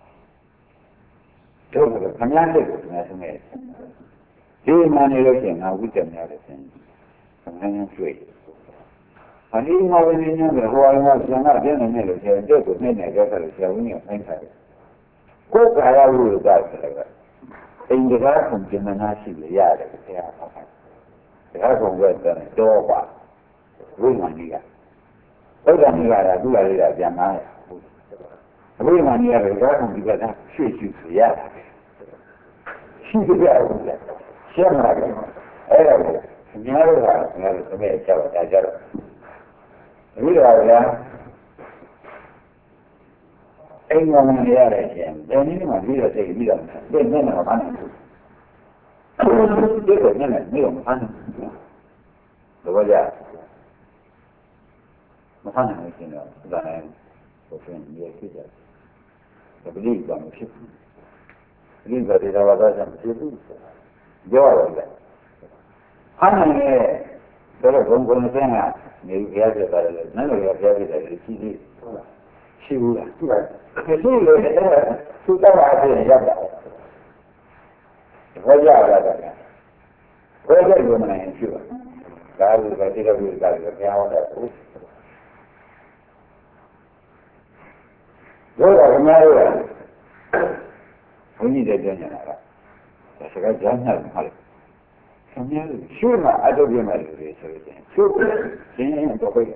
[SPEAKER 2] တို့ကခမည်းစိတ်ကိုကျွန်တော်ဆုံးခဲ့ဒီမှနေလို့ရှိရင်ငါဝိတ္တများတယ်ဆင်းခမည်းတွေ့အနည်းငယ်ဝင်နေတယ်ဟိုအရင်ကကျွန်တော်ပြနေနေလို့ကျတဲ့ကိုနေနေကြတယ်ဆရာဝန်ကြီးဖိုင်းထားတယ်ကိုယ်ကာယဝိရဒဆိုတော့အင်္ဂါကုံကျင်နာရှိလေရတယ်ဆရာဟောတယ်ဒါကုံပဲတော့ပါဝိမာန်ကြီးကဥဒ္ဒမိကရာသူ့လာလေးကပြန်လာတယ်အဘိဓမ္မာနည်းရတယ်ဒါကဒီကနေ့ရွှေ့ရွှေ့ရတာရှိကြဘူးလေရှင်းလာတယ်အဲ့ဒါကိုညီမတို့ကငါတို့သမီးအကြောက်တာကြတော့ဒီလိုပါဗျာအိမ်မှာနေရတဲ့ရှင်ဒီနေ့မှပြီးတော့သိပြီးတော့ဒီနေ့မှမဖမ်းဘူးဒီလိုနဲ့နေတော့မဖမ်းဘူးတော့ကြာမဖမ်းနိုင်ဘူးရှင်တော့ဒါနဲ့ဘုရင်ကြီးဖြစ်ကြတယ်ပဋိပဒါမဖြစ်ဘူးပဋိပဒါတွေတော့ဒါကြောင့်ဖြစ်ဘူးပြောရတယ်လေဟာနေတော့ဘုံဘုံစင်းကနေပြရပြတယ်လေနည်းနည်းပြရပြတယ်ရှိသေးဟုတ်လားရှိဘူးလားရှိပါတယ်ဒီလိုလေသူတော့အားဖြင့်ရပ်တာဘောကြရတာကဘောကြလို့မနိုင်ရှိပါဒါကလည်းတိရဝိကလည်းပြောင်းတယ်ဟုတ်ဘုရားကမရောဘုန်းကြီးတဲ့ကြညာတာဒါစကားကြားညာမှာလေဆင်းရဲရှုမှအတုပြမဲ့လူတွေဆိုရင်ရှုဆင်းရဲတော့ပဲ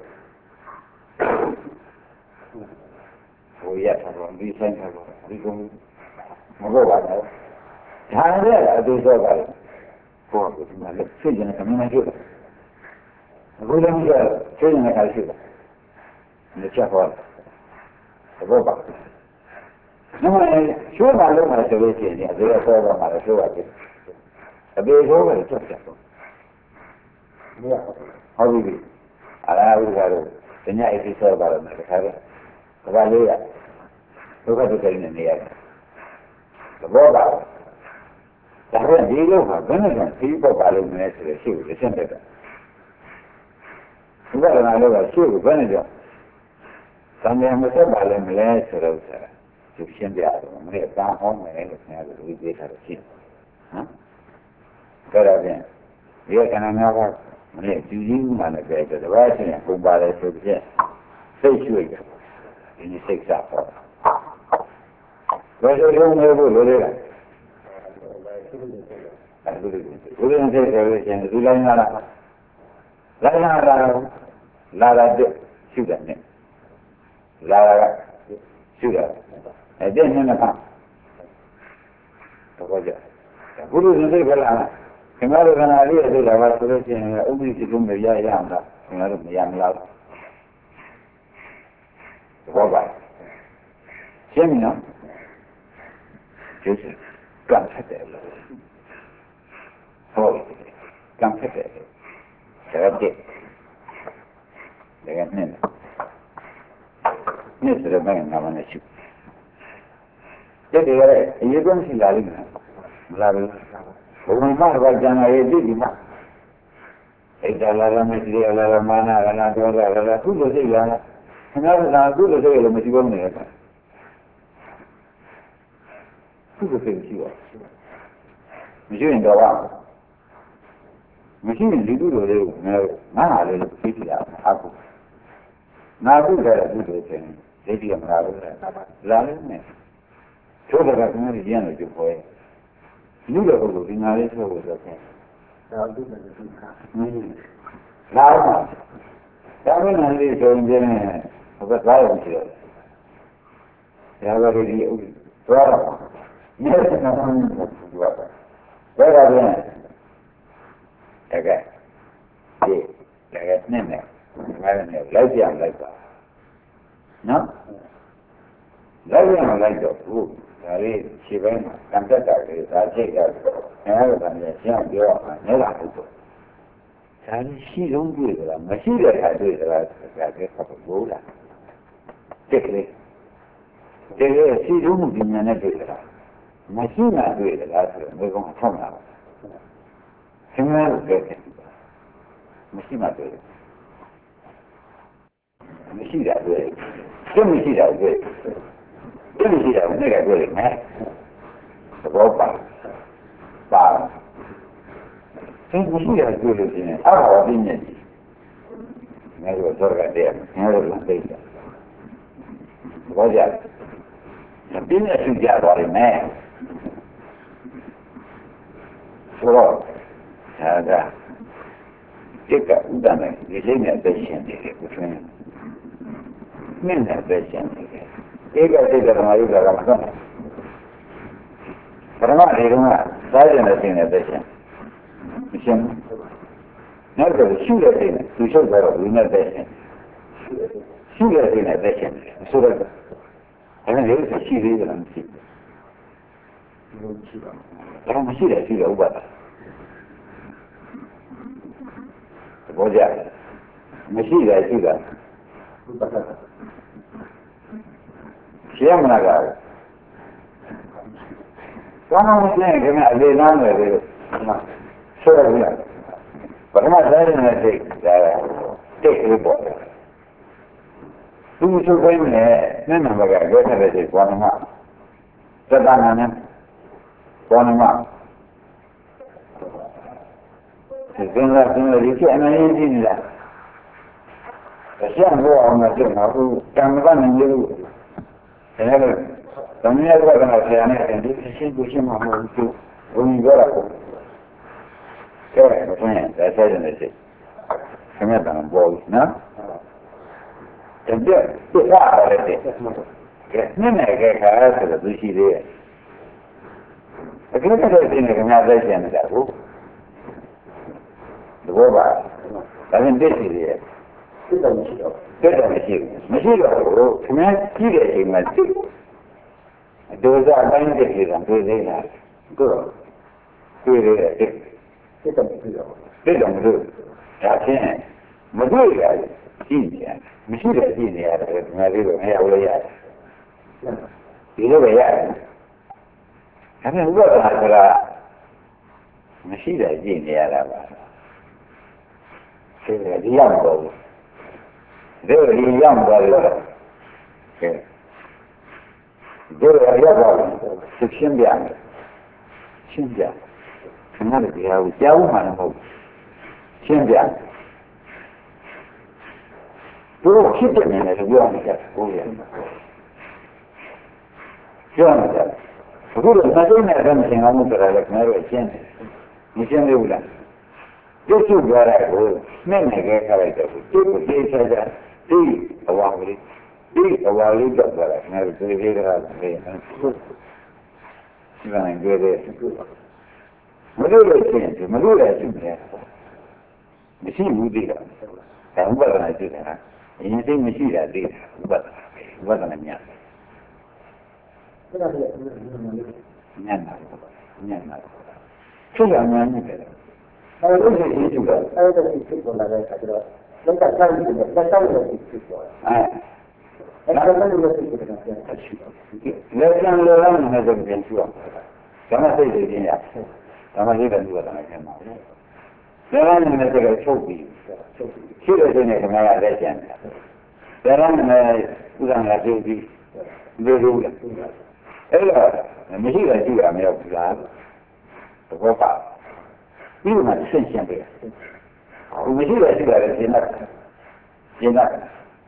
[SPEAKER 2] ဘုရားတော်ဒီဆိုင်တော်ဒီကုန်းမဟုတ်ပါဘူးဒါနဲ့အတူတော့ပါလေဘုရားကဒီမှာလက်ဆွေးနေတာကမှမကျိုးဘူးအခုလည်းဆွေးနေတာရှိတယ်လက်ချက်ဟောသဘောပါနမရှိုးပါလို့မှဆိုလို့ရှိရင်ဒီလိုဆောပါမှာလည်းရှိုးပါတယ်အပေဆိုးပဲချက်ချက်တော့မရဟုတ်ပြီအလားတူကတော့တ냐အိတ်ဆောပါတော့မယ်တခါတော့ဘာလေးရဒုက္ခဒုက္ခနဲ့နေရတယ်သဘောပါဒါကဒီလိုဟာဘယ်နဲ့လဲဒီပေါ်ပါလို့မလဲဆိုရရှိကိုလက်ချက်တက်တာဒီကလည်းတော့ရှိကိုဘယ်နဲ့ကြောင့်သံဃာမဆက်ပါလဲမလဲဆိုတော့ဆိုတာသူရှင်းပြတယ်မင်းကတာဟောင်းမယ်လို့ခင်ဗျားတို့ဒီသေးတာရှိတယ်နော်ဒါတော့ပြန်ဒီကဏ္ဍများကမင်းကြည့်ကြည့်မှလည်းကြည့်တယ်တပည့်ချင်းပုံပါလဲဆိုပြည့်စိတ်ရွှေ့တယ်ဒီနေ့စိတ်စားပေါ့ဘယ်လိုလုပ်နေဖို့လိုလဲအဲ့ဒီလိုဘုရားစိတ်တယ်လို့ရှင်ဒီလိုလာလာလာလာလာလာလာတဲ့ရှုတယ်နဲ့လာလာရှုတယ်အဲ့ဒီနဲ့ကတော့ကြဘုရားစိတ်ကလာခင်ဗျားတို့ကနာလေးရသေးတာပါဆိုလို့ရှိရင်ဥပ္ပိစိကုမရရအောင်လားခင်ဗျားတို့မရမလားဘောပါရှင်းပြီနော်ကျုပ်ကံဖက်တယ်လို့ဟုတ်ကံဖက်တယ်ဒါကတည်းကနဲ့နှစ်ဆိုတော့ငါမနဲ့ရှိတက်တယ်ရဲ့အရေးဆုံးရှိလာလိမ့်မယ်မလားဘူးဘုံမှာတော့ကျန်ရည်တိဒီမှာဣဒ္ဓလာရမရှိရလာရမာနရဏဒေါသရဏသူ့လိုစိတ်လာခင်ဗျားကသူ့လိုစိတ်လည်းမရှိဘူးနဲ့သူ့လိုစိတ်ရှိပါမရှိရင်တော့မရှိရင်ဒီလိုလိုလေးကိုငါငါဟာလေးလို့သိကြရအောင်အခုငါခုလည်းအခုလိုချင်းဒိဋ္ဌိကမလာဘူးလားလာလိမ့်မယ်သို့တော်ကခင်ဗျားကြီးရလို့ကြပေါ်လူတော်ကိုဒီငါလေးဆိုလို့ဆိုတယ်ဒါဒုက္ခဒုက္ခဟင်းလာမှာဒါမှမဟုတ်လေဆိုရင်ဟိုကသွားရမရှိတော့ဒါကလေးဒီဥဒ္သွားတော့မျက်စိနဲ့မှန်းလို့ပြောတာဒါကပြန်တကယ်ဒီတကယ်နဲ့နဲ့ငါလည်းလိုက်ပြလိုက်ပါနော်လိုက်ရအောင်လိုက်တော့ဘူးဒါလေးခြေပိုင်းမှာကံတက်တာလေးဒါချိတ်ရအဲဒါကလည်းရှင်းပြောအောင်နေတာဟုတ်တော့ဒါလေးရှိလုံးတွေ့ကြလားမရှိတဲ့ခါတွေ့ကြလားဒါကဆက်ဖို့လားတကယ်တကယ်ရှိလုံးမှုဉာဏ်နဲ့တွေ့ကြလားမရှိမှတွေ့ကြလားဆိုတော့ဘယ်ကောင်ဆောင်းလာခင်ဗျားတို့ကမရှိမှတွေ့မရှိတာတွေ့သိမရှိတာတွေ့သိမရှိတာတွေ့ကြတွေ့နေသဘောပါပါသိမရှိတာတွေ့လို့ရှိရင်အားဟောပြင်းနေတယ်ငါတို့သောကတဲ့ငါတို့လည်းသိတယ်ဘောကြပြင်းနေစုကြသွားတယ်မယ်ဆိုတော့ဒါကတိကဥဒ္ဒနဲ့ဒီလေးနဲ့ပဲရှင်းတယ်ကိုထွန်းမြင့်နဲ့ပဲရှင်းတယ်ဧကတိကဓမ္မယုဒ္ဓကမဟုတ်ဘူးပရမဒေရုံကစားကျင်တဲ့စိတ်နဲ့ပဲရှင်းမရှင်းဘူးနောက်တော့ရှုတဲ့စိတ်နဲ့သူချုပ်သွားတော့ဝိညာဉ်ပဲရှင်းရှုတဲ့စိတ်နဲ့ပဲရှင်းတယ်ဆိုတော့အဲ့ဒါလည်းရှိသေးတယ်လားမရှိဘူးမရှိပါဘူးဒါမှမရှိတယ်ရှိတယ်ဥပဒါဘောကြမရှိတယ်ရှိတာရှင်းမလားကောင်းအောင်ရှင်းခင်ဗျအလေးနားမယ်လေဆိုရရပထမစားရတဲ့စိတ်ဒါတိတ်လေးပေါ့သူစုခိုင်းနေနဲ့နံပါတ်ကရွေးထားတဲ့စိတ်ဘောနမသတ္တနာနဲ့ဘောနမဒီကနေ့ကနေ့ဒီကျအနိုင်ကြီးနေလားအရှင်းဘောအောင်နဲ့ကျတော့အခုကံကနေလို့ဒါနဲ့တော့တမန်တော်ကလည်းဆရာနဲ့အဒီရှင်းကိုရှင်းမှာမဟုတ်ဘူးဘုံပြောတာကိုပြောတယ်ဘုရားဒါဆက်နေတယ်ခမတန်ဘောနော်တကယ်ပြတ်ရတယ်တဲ့ကဲနည်းနည်းကဲခါဆိုတော့သူရှိသေးတယ်အခုတည်းကဒီနေ့ခင်ဗျားသိချင်တယ်ဟုတ်သဘောပါဒါနဲ့သိရှိသေးတယ်သိတယ်မရှိတော့သိတယ်မရှိဘူးမရှိတော့ဘူးခင်ဗျားကြည့်တဲ့အချိန်မှာသိအတူစားအတိုင်းသိနေတာတွေ့သေးလားတို့တွေ့သေးတယ်သိတယ်မရှိတော့သိတယ်မလို့ဒါချင်းမတွေ့ရဘူးကြည့်နေရတယ်မရှိတဲ့ကြည့်နေရတယ်ငါလေးတော့မရဘူးလေရတယ်ဒီလိုပဲရတယ်ဒါပေမဲ့ဥပဒနာဆိုတာမရှိတဲ့ကြည့်နေရတာပါဆင်းရဲဒီရောက်တော့ဘူးဒီလိုဒီရောက်တော့တယ်ကဲဒီလိုရောက်တော့ရှင်းပြမယ်ရှင်းပြခဏလေးတရားကိုကြားဦးမှာမဟုတ်ရှင်းပြတို့ဖြစ်တဲ့နေနဲ့ပြောနေတယ်ကိုယ်ရပြောနေတယ်အခုတော့မသိနဲ့တော့မသင်အောင်ဆိုတာလည်းခင်ဗျားတို့ရှင်းတယ်မရှင်းသေးဘူးလားကျုပ်ကျုပ်ပြောတဲ့ကိုနဲ့နေခဲ့ခါလိုက်တော့ကျုပ်ကိုသိချင်တယ်ဒီအဝါကလေးဒီအဝါလေးတော့ပြောတယ်ခင်ဗျားတို့သိသေးတာလည်းဒီကနေ့ကြည့်တယ်မလို့လို့ရှင်းတယ်မလို့လည်းရှင်းတယ်မရှိဘူးဒီကဒါဥပဒနာကြည့်တယ်ဟာအရင်သိမရှိတာသိတာဥပဒနာဥပဒနာများညံ့တာညံ့တာသူ့ရမှန်းနေတယ်အဲ့ဒါကိုသိကြတယ်အဲ့ဒါကိုသိပေါ်လာတဲ့အခါကျတော့လောကကောင်းပြီးတော့လက်ဆောင်လို့သိပေါ်အဲ lesson learn has a been sure. Can I say it again? I'm a little bit I can now. There are a trophy. She was in a Maya legend. There are a duty. They do it. Ella, and he was you, I'm your plan. The Gopa. You might send him there. We do it together enough. Enough.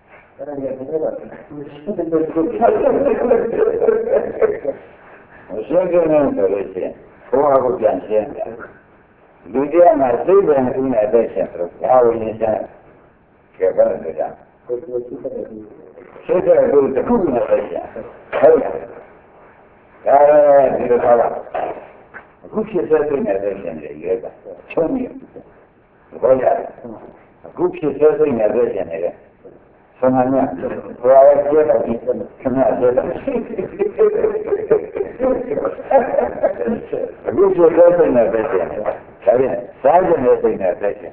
[SPEAKER 2] Second information, four can send that. Lucia, my favorite in a patient, how is that? You're going to do that. Second, I go to the cool patient. Oh, yeah. Ah, you know, who should say in a patient? Show me. Oh, yeah. Who should say in a patient? Someone, who I come out. Who's your person in that patient? I mean, Sergeant is in that patient.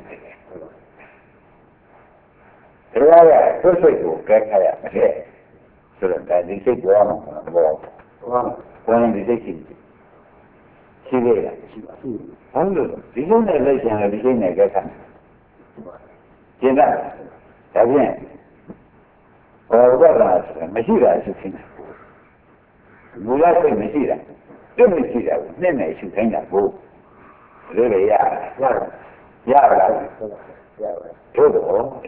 [SPEAKER 2] There are perfect Kakaya, okay. So that they say one on the wall. One in the sixteen. She did it. Hundred. The only relation of the same as Gakan. You know, again. Or what else? Messira is a thing. You like the Messira. Don't Messira. Then I should hang up. Really, yeah. Yeah. Todo.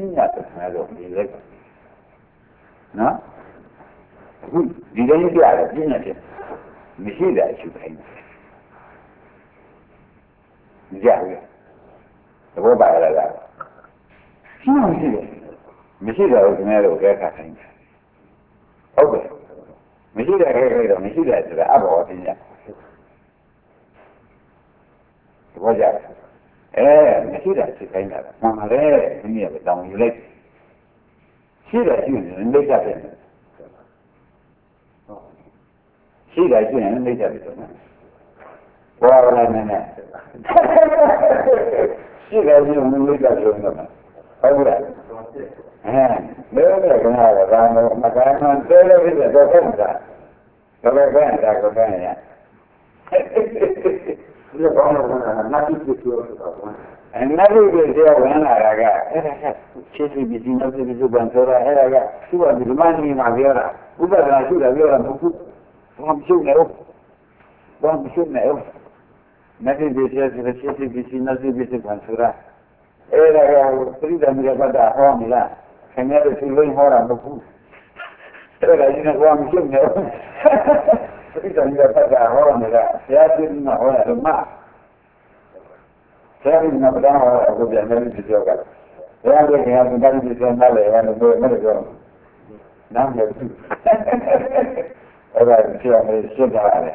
[SPEAKER 2] No? Didn't get it, didn't it? Messira should hang up. Yeah. The robot. No, Messira was never get a thing. Okay. Messira, Messira is the other thing. What is that? Eh, Messira is the kind of Mamma, near the down your leg. See that you and make up in. See that you and make up in. Well, I mean, see that you and make up in. Oh, yeah. And there is another one, Macaron, there is a doctor. The Reverend Dagobania. And nothing will there when I got. Chasing between us in the Bantora, I got two of the money in Maviera. Who does I shoot a Vera? One shoot no. One shoot no. Nothing will there to the chasing between us in the Bantora. Era freedom about the home. And never to learn more on the food. I didn't want to give them. Freedom about the home. That didn't know the map. Having no down, I would be married to Joga. They are looking at the marriage to another and go a minute ago. Number two. All right, see, I'm going to sit down.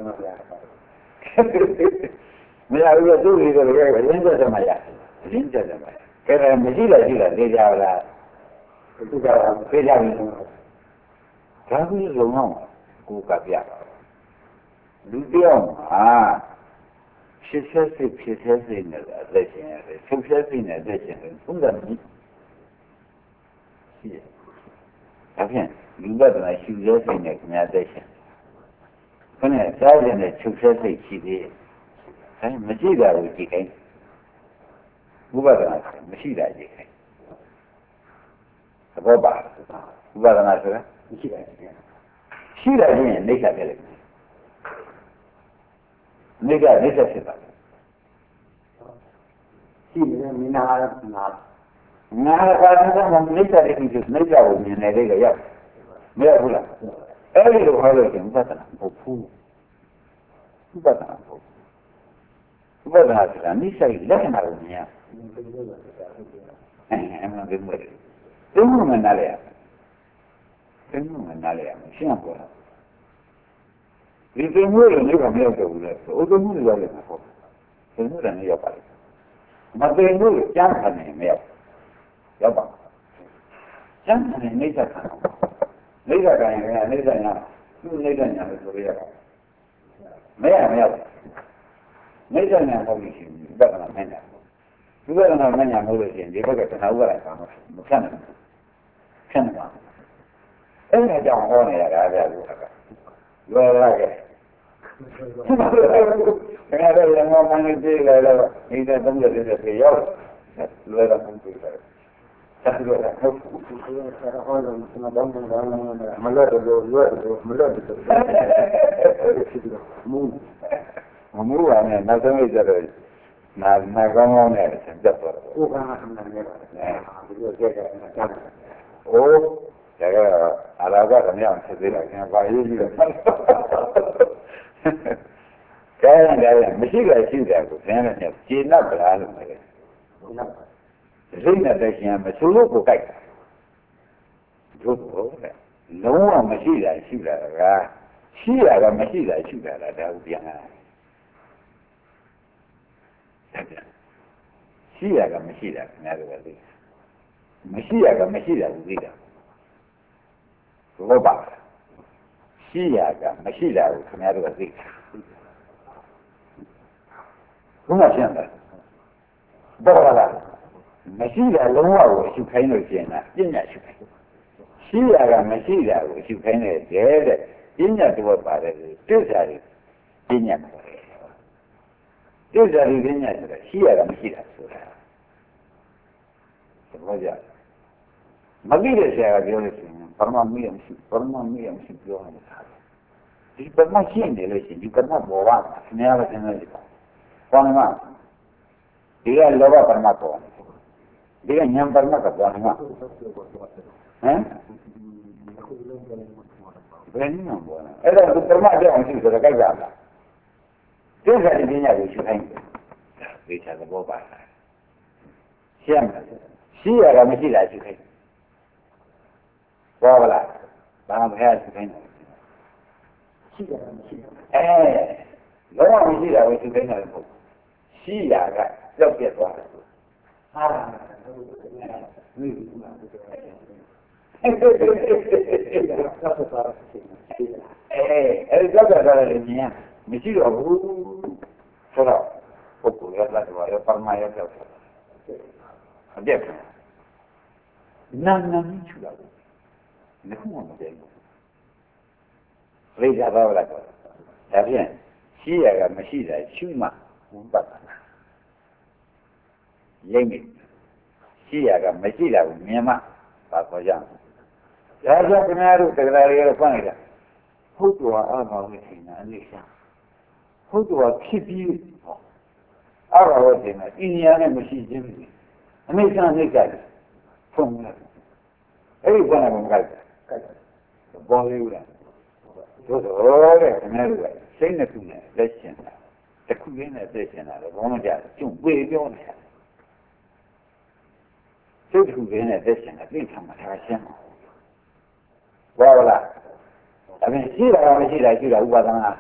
[SPEAKER 2] Me I will do it very well. Linda Maya. Linda Maya. Can I Messira Gila? They are that. Caso is long. Who got ya? Ludium. Ah. She says it, she says in a legend, she says in a legend, and then again, you got my shoes in a conversation. When I said in a success, she did. And Majida was decaying. Who was an Machida decaying? A robot. Who was an answer? She didn't make a village. Nigga, nigga, nigga. See, we now not. Now, I don't make that if you just make out in a nigga, yeah. Mira, every little hurricane, but an apple. But an apple. But an Nisa is looking at me. I'm not good with it. The woman, Alia. The woman, Alia, Singapore. Il temore non era mio che volesse, o del mondo dalle cose, il temore non io fare. Ma per il temore chiamane mio, io va. Chiamane nei sacano. Nei sacani, nei sacani, tu nei sacani, tu via. Mea, mea. Nei sacani non mi si, guarda la mena. Tu guarda la mena non lo senti, perché te ne augura che non chiamano. Chiamano. အဲ့ဒါကြောင့်ဟောနေရတာဗျာလူကလွယ်လာခဲ့ခင်ဗျားတို့လည်းငေါမှန်းနေကြည့်လိုက်တော့နေတဲ့သုံးရက်လေးတွေရောက်လွယ်လာမှန်းကြည့်လိုက်ဆက်လွယ်လာဟုတ်ဟောတော့ကျွန်တော်တော့မလွယ်တော့လွယ်တော့မလွယ်တော့မူမူရမယ်နောက်ဆုံးကြတော့နာနာကောင်းကောင်းနဲ့ဆက်တက်သွားတော့ဟုတ်ကဲ့ဆန္ဒနေပါတယ်ဒီလိုကြည့်ကြတယ်အိုးဒါကအလာကလည်းမဆက်သေးတယ်ခင်ဗျာရေးပြီးတော့ကဲရတယ်မရှိကြရှိတယ်ကိုသင်ရတယ်ခြေနောက်ပလားလို့ပြောတယ်စိတ်နဲ့တည်းရှင်မဆိုလို့ကိုကြိုက်တာတို့ဟုတ်တယ်လုံးဝမရှိတာရှိတာကရှိရတာမရှိတာရှိတာလားဒါဥပြန်လာရှိရကမရှိတာခင်ဗျားတို့ကသိမရှိရကမရှိတာကိုသိတာဘောပါရှိရကမရှိတာကိုခင်ဗျားတို့ကသိတာဘုရားရှင်းတယ်ဘောပါလားမရှိတာလုံးဝကိုရှုခိုင်းလို့ရှင်းတာပညာရှုခိုင်းရှိရကမရှိတာကိုရှုခိုင်းတယ်တဲ့ပညာတော့ပါတယ်တစ္ဆာတွေပညာပါတယ်တစ္ဆာတွေပညာဆိုတာရှိရကမရှိတာဆိုတာသဘောကျမသိတဲ့ဆရာကပြောလို့ရှိရင်ပရမမိယမရှိပရမမိယမရှိပြောနေတာဒီပရမရှိနေလို့ရှိရင်ဒီပရမဘောပါဆင်းရဲတဲ့ဆင်းရဲတွေပေါ်မှာဒီကလောဘပရမပေါ်ဒီကဉာဏ်ပရမကပေါ်မှာဟမ်ဘယ်နည်းမှပေါ်လားအဲ့တော့ပရမကြောင့်ရှိဆိုတော့ကြိုက်ကြလားသိက္ခာပညာကိုရှိခိုင်းတယ်သိချာသဘောပါလားရှင်းတယ်ရှိရတာမရှိတာရှိခိုင်းပေါ်လားဘာမှမရရှိခိုင်းတယ်ရှိရတာမရှိအဲလောကမရှိတာကိုရှိခိုင်းတယ်ပေါ့ရှိရကကြောက်ပြတ်သွားတယ်ဟာဒီအဲအဲ့ဒါကြောက်တာလည်းမြင်မရှိတော့ဘူးဆိုတော့ပုဂ္ဂိုလ်ရလာတော့ရပရမယကြောက်တယ်အပြည့်နာနာမြချူလာတယ်နှခုမှမတည့်ဘူးပြိဿဘာဝလာတော့ဒါဖြင့်ရှိရကမရှိတာရှုမှဝိပဿနာလိမ့်မယ်ရှိရကမရှိတာကိုမြင်မှပါခေါ်ကြတယ်ဒါကြောင့်ခင်ဗျားတို့တရားတွေတော့ဖွင့်လိုက်တာဟုတ်တော်အားကောင်းနေတယ်အနိစ္စဟုတ်တော်ဖြစ်ပြီးအားကောင်းနေတယ်အင်းညာနဲ့မရှိခြင်းအနိစ္စအနိစ္စဖုံးလိုက်အဲ့ဒီဘာမှမကိုက်ဘူးဘောလေးဦးလားတို့တော့တဲ့ခင်ဗျားတို့ကစိတ်နဲ့သူနဲ့လက်ရှင်တာတခုရင်းနဲ့လက်ရှင်တာတော့ဘောမကြကျုံဝေပြောနေတာစိတ်တခုရင်းနဲ့လက်ရှင်တာသိချင်မှာဒါရှင်းမှာဘောလားဒါပေမဲ့ရှိတာမရှိတာရှိတာဥပါဒနာ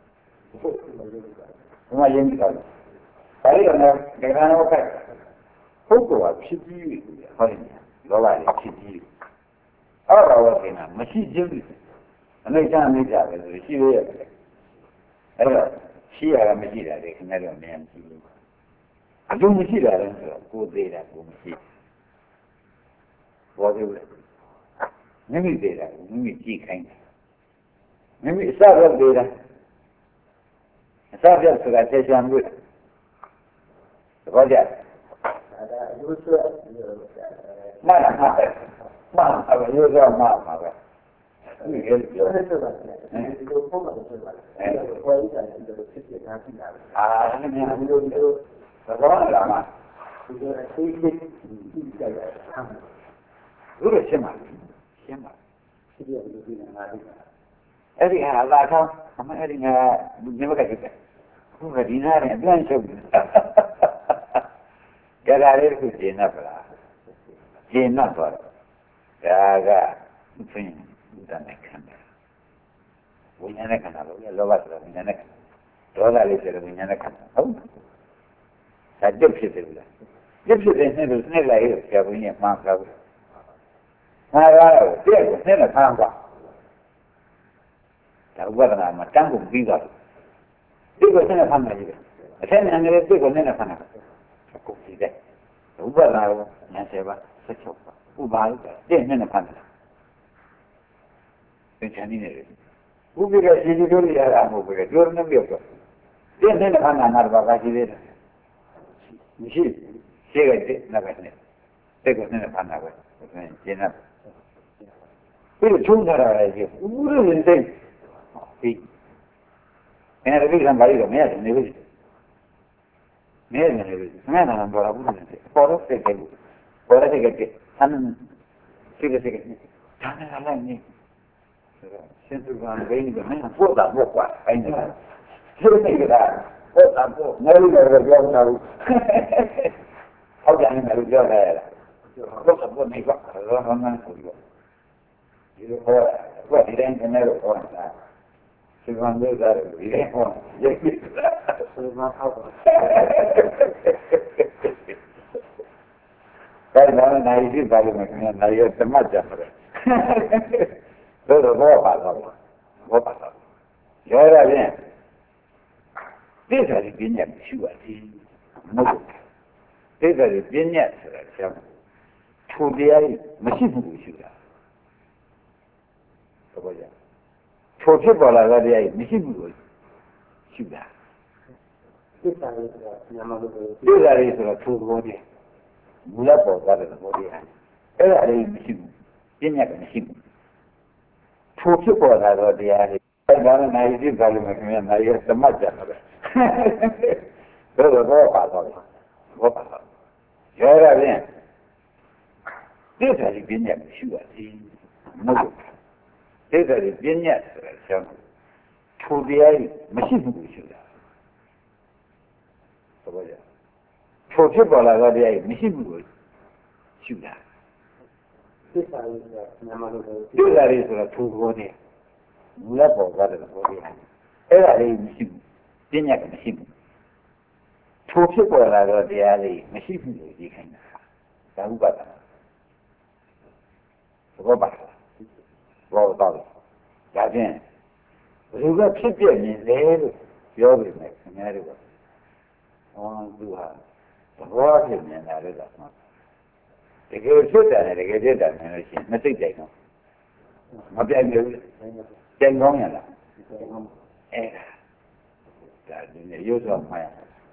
[SPEAKER 2] ဘုရားယဉ်ကြတယ်ဒါရီကတော့ဒေဂနာဝကပုဂ္ဂိုလ်ကဖြစ်ပြီးဟောတယ်လောဘလေးဖြစ်ပြီးအဲ့ဒါဝကိနာမရှိခြင်းအနိစ္စအနိစ္စပဲဆိုရှိရရတယ်အဲ့တော့ရှိရတာမရှိတာလေခင်ဗျားတို့အမြင်ကြည့်လို့အလုံးမရှိတာလည်းဆိုတော့ကိုယ်သေးတာကိုမရှိဘောသေးဘူးမိမိသေးတာမိမိကြည့်ခိုင်းတယ်မိမိအစရောက်သေးတာအစရောက်ဆိုတာသေချာမှုသဘောကျဒါရိုးစွဲမှန်ပါမှန်ပါအဲ့ရိုးစွဲမှန်ပါပဲဒီလိုပြောနေတော့ဒီလိုပုံမှန်ဆိုတော့အဲ့ဒါကိုဝိုင်းတယ်ဒီလိုဖြစ်နေတာဖြစ်တာအာနည်းနည်းဒီလိုသဘောလာမှာဒီလိုအသေးစိတ်ကြည့်ကြရအောင်ဘုရားရှင်းပါရှင်းပါရှင်းပြလို့ဒီနာရီအဲ့ဒီဟာလာတော့အမအဲ့ဒီကဒီမကကြည့်တယ်ဘုရားဒီနာရီအပြန်ချုပ်တယ်ကြရလေးကိုကျင်းတော့လားကျင်းတော့တော့ဒါကဖင်းတန်တဲ့ခန္ဓာဝိညာဉ်နဲ့ခန္ဓာလို့ရလောဘဆိုတော့ဝိညာဉ်နဲ့ဒေါသလေးဆိုတော့ဝိညာဉ်နဲ့ခန္ဓာဟုတ်ဒါကြည့်ဖြစ်တယ်လားကြည့်ဖြစ်တဲ့နေ့လို့နေ့လိုက်ရဆရာဘုန်းကြီးမှားကားဘူးမှားကားတော့တဲ့ကိုနေ့နဲ့ဖမ်းသွားဒါဥပဒနာမှာတန်းကုန်ပြီးသွားတယ်ဒီကိုနေ့နဲ့ဖမ်းနေတယ်အထက်နိုင်ငံရဲ့ဒီကိုနေ့နဲ့ဖမ်းတာကိုကြည့်တယ်ဥပဒနာကိုညာဆယ်ပါဆက်ချုပ်ပါဥပါလို့တဲ့နေ့နဲ့ဖမ်းတယ် 괜찮니 내 우리가 시리돌이 안 먹고 저는 비었어 얘는 하나 나가 가지고 무시 제가 이제 나가네 내가 내가 반나가 얘는 그리고 좋은 사람이지 우리는 인생 이 내가 그냥 말이가 뭐야 내가 내가 내가 나는 뭐라고 그러는데 버릇 되게 버릇 되게 하는 그게 되게 자네 하나님 신수관 베이니까 맨날 보다 못 봐. 아니야. 그러니까 보다 못 내가 그러고 하고 하는 걸 좋아해. 보다 못 내가 그러면 그거. 이거 뭐 이런 게내로 보는다. 수관도 다르고 이래 뭐 얘기 수관 하고. 나는 나이지 바르면 그냥 나이가 맞아 그래. 그래서 뭐 봐서 뭐 봐서 여러 번 대사를 그냥 쉬어야지 뭐고 대사를 그냥 쉬어야 초대야지 마시고 쉬어야 그거야 초대 벌어가야지 마시고 쉬어야 대사를 대사를 초대거니 물어 보다는 뭐야 애를 마시고 그냥 마시고 초기 보다도 돼야지. 나는 나이지 바르면 그냥 나이가 맞아 그래. 그래서 뭐 봐서 뭐 봐서 여러 번 대사를 그냥 쉬어야지. 뭐고 대사를 그냥 쉬어야 초대야지 마시고 쉬어야 그거야. 초기 보다도 돼야지 마시고 쉬어야 대사를 그래서 초고네 물어 보다는 뭐야 애를 마시고 그냥 마시고 초기 보다도 돼야지 마시고 이렇게 나우가다 그거 봐 뭐 봐 야진 우리가ဖြစ်ပြနေတယ်ပြောပေမဲ့ခင်ဗျားတို့အော်သူဟာဘောဖြစ်နေတာလေတော့တကယ်ဖြစ်တယ်တကယ်ဖြစ်တယ်ဆိုလို့ရှိရင်မသိကြဘူးမပြတ်ဘူးကြင်ကောင်းရလားအဲဒါဒီနေ့ရုပ်ဆောင်မှရ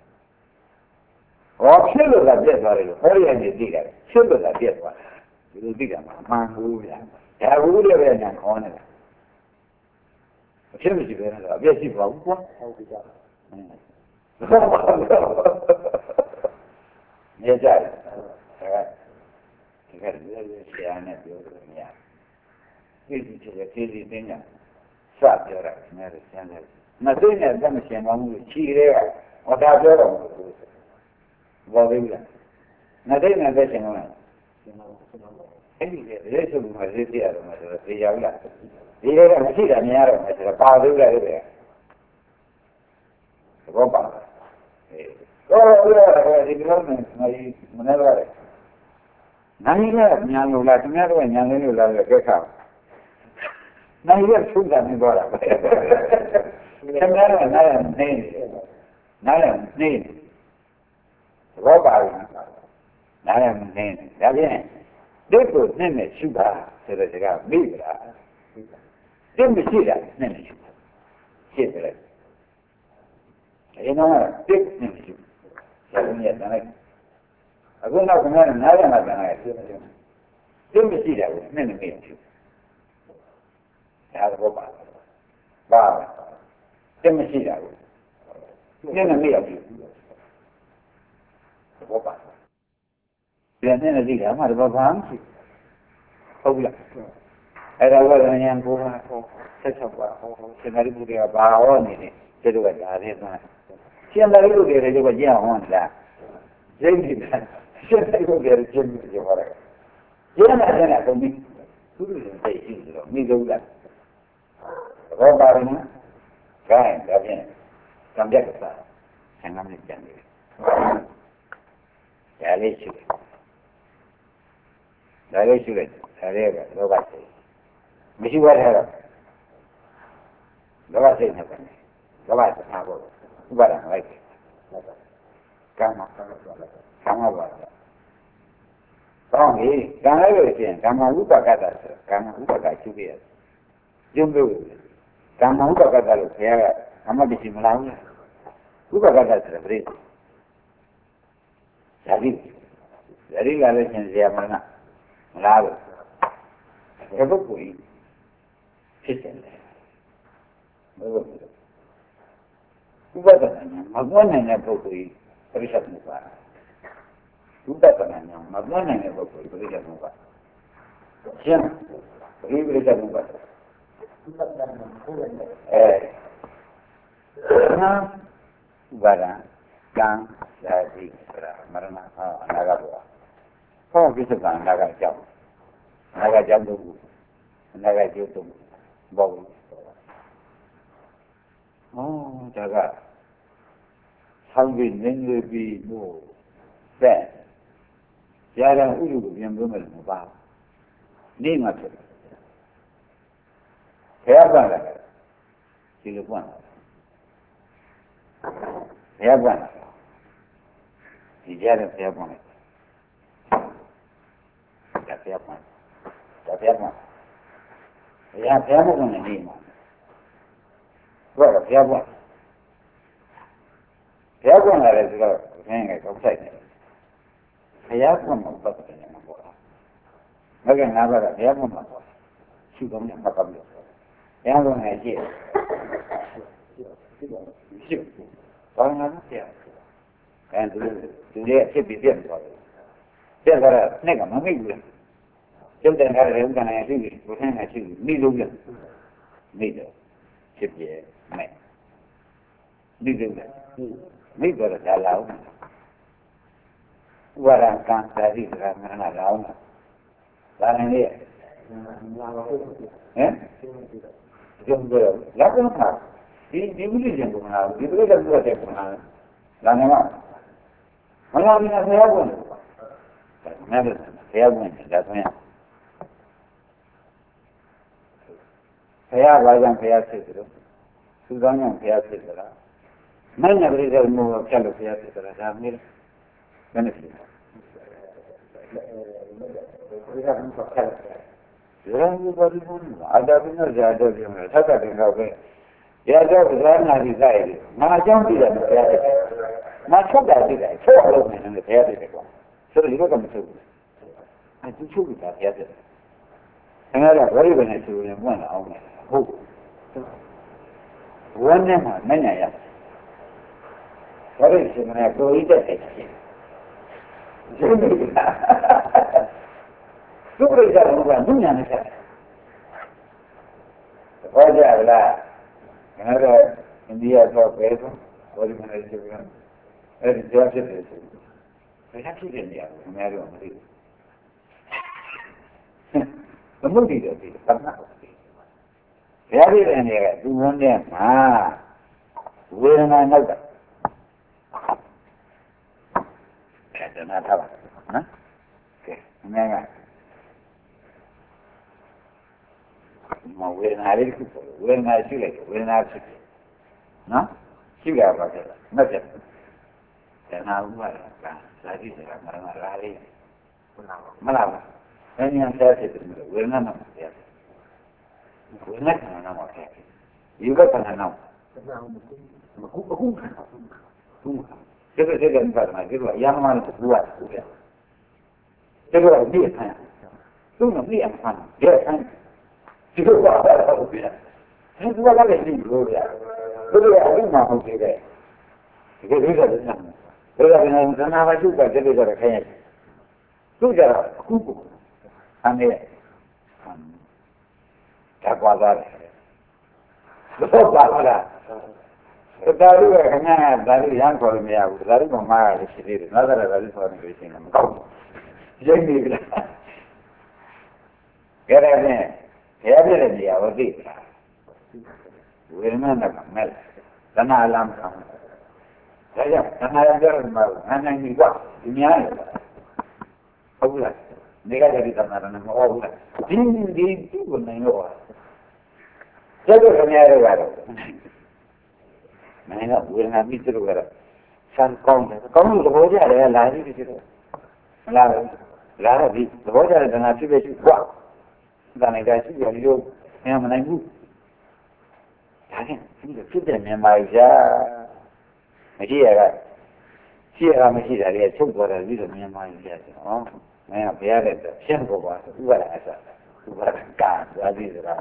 [SPEAKER 2] ဟောဖြစ်လို့ကပြတ်သွားတယ်လို့ဟောရရင်သိတယ်ဖြစ်လို့ကပြတ်သွားတယ်ဒီလိုသိတာမှအမှန်ဘူးဗျာဒါဘူးလည်းပဲညာခေါင်းနေတာအဖြစ်မရှိပဲလားအပြည့်ရှိပါဘူးကွာဟုတ်ပြီကြာနေကြတယ်ဒီကနေ့ဆရာနဲ့ပြောလို့မရဘူးဒီဒီချေဒီတင်းညာစပြောတာခင်ဗျားတို့ဆန်းတယ်မသိနဲ့တတ်မရှင်ကောင်းဘူးချီရဲကဟောတာပြောတော့ဘောသေးဘူးလားမသိနဲ့သက်ရှင်ကောင်းလားအဲ့ဒီလေရေစုံမှာသိသိရတော့မှာဆိုတော့သိရဘူးလားဒီလိုကမရှိတာမြင်ရတော့မှာဆိုတော့ပါသေးလားတဲ့ဘောပါအေးတော့တော့ဒီလိုနဲ့မကြီးမနေပါနဲ့နိုင်ရညာလို့လားခင်ဗျားတို့ကညာလေးလို့လားကြက်ခါနိုင်ရသုဒ္ဓနေတော့တာပဲခင်ဗျားတို့ကနိုင်ရနေနိုင်ရနေဘောပါဘူးနိုင်ရနေဒါဖြင့်ဒီကိုနဲ့နဲ့ရှုတာဆိုတဲ့စကားမိကြလားဒီမရှိတာနဲ့နဲ့ရှုရှင်းတယ်အဲ့တော့ဒီနဲ့ရှုဆက်နေရတယ်အခုနောက်ခင်ဗျားတို့နားရမှာတန်လိုက်ရှင်းတယ်ဒီမရှိတာကိုနဲ့နဲ့မရှုဒါတော့ပါပါဒီမရှိတာကိုနဲ့နဲ့မရှုဘောပါဒီနဲ့နဲ့ဒီကမှတော့ဘာမှမရှိဟုတ်ပြီလားအဲ့ဒါကလည်းဉာဏ်ကိုပါဆက်ချက်ပါဟောစင်္ဂရိပုတ္တရာဘာဟောနေတယ်ကျတော့ဒါလေးသွားရှင်သာရိပုတ္တရာလည်းကြည့်အောင်ဟောနေတာရင်းနေတာရှင်သာရိပုတ္တရာကျင်းနေကြပါလားကျင်းနေတာကဘုံပြီးသူတို့လည်းသိရှိတယ်တော့မိလို့လားဘောပါရမခိုင်းဒါဖြင့်ကံပြတ်တာဆံငါမကြံနေတယ်ဒါလေးရှိတယ်ဒါလေးရှိတယ်ဒါလေးကတော့ဘာသိမရှိပါနဲ့တော့လောဘစိတ်နဲ့ပဲလောဘသနာဖို့ဥပါဒံလိုက်တယ်ကံမှာကံမှာပါကံမှာပါကောင်းပြီကံလိုက်လို့ရှိရင်ကံမှာဥပကတ္တဆိုကံမှာဥပကကျုပ်ရတယ် Jumbo, Kamuka Gata, Amadi Malaya, Uka celebrate. Sadi, very large in Yamana, Lava, Everpui, Chicken. Magwan and Apopui, Rishat Muka. Udakan, Magwan and Apopui, Rishat Muka. Jim, Rishat Muka. Eh, Bara, Gang, Sadi, Marana, Nagabua. How is it on Naga Jam? Naga Jambu, Naga Jutum, Bob. Oh, Jaga. How will then be more bad? Yara Uru, young woman, about. Name of it. Fairbank. Still one. Fairbank. He had a Fairbank. That's Fairbank. That's Fairbank. They have Fairbank on the name. Well, Fairbank. Fairbank is a thing outside. Fairbank of Bucket. Again, never a Fairbank. She don't have a couple. Yang orang aja, sip, orang apa dia? Kan tu tu dia sip dia tu. Dia kata, ni kan mami juga. Dia dah kata dia bukan ayah sini, bukan ayah sini, ni juga, ni tu, sip dia, ni, ni juga, ni baru jalan. Orang kan tadi orang mana lawan, lawan dia, eh? Jumbo, Latin Park. He division now, he will have to take one. Lanama. Malami has a one. Never, fair one, that's me. Fair, why don't fair sister? Sudan, fair sister. Many of these are more fellow fair sister as I've made benefit. We have no character. Everybody knows. I don't know the other thing. I don't know. The other one I desire. Now I don't do that. Now so that is it. So I don't know the other one. So you look at me. I do show you that other. And I don't very when I do in one hour. Who? One name, many I ask. What is it when I go eat it? Super is that one, Dunya. Why they are that? Another India for paper, what is it? That is just it. They have to get India, America. The movie does it, but not. They have it in here, do one day. Ah, where am I know that? I do not have it. Okay, America. We're not ready people. We're not sure. We're not sure. No? Sugar about it. Nothing. Then I'll go. That is it. I'm not ready. Malava. Any answer it. We're not know. We're not going to know what happened. You got to know. Who can know? This is a good part. This is a young man to do it. This is a big time. Soon a big time. Yes, time. You go out of here. You go out of here. Go there. Go there. I don't know how to do that. Because you got it. So that when I have a sugar, there is a can. Sugar, cuckoo. And here. That was that. So that. So that you were hanging very young for me. I was very much she did another very for me. Jamie. Get in. Every day I was eating. We remember milk. Then I alarm come. Then I am there in my and I need what? In the eye. Oh, yes. Negative is another all that. Ding, ding, ding, when I know. That was an area. I know, we'll have me to do it. Some come. Come to the body, I lie with you. Lara, Lara, the body, and I feel it. Wow. Then I got you, and I move. ဒါကဖြစ်တဲ့မြန်မာကြီးမရှိရကရှိရမရှိတာလေချုပ်သွားတယ်ပြီးတော့မြန်မာကြီးကြာတယ်ဟောမင်းကဘယ်ရတဲ့ရှင်းဖို့ပါဥပါဒအစားဥပါဒကသွားပြီးဆိုတာ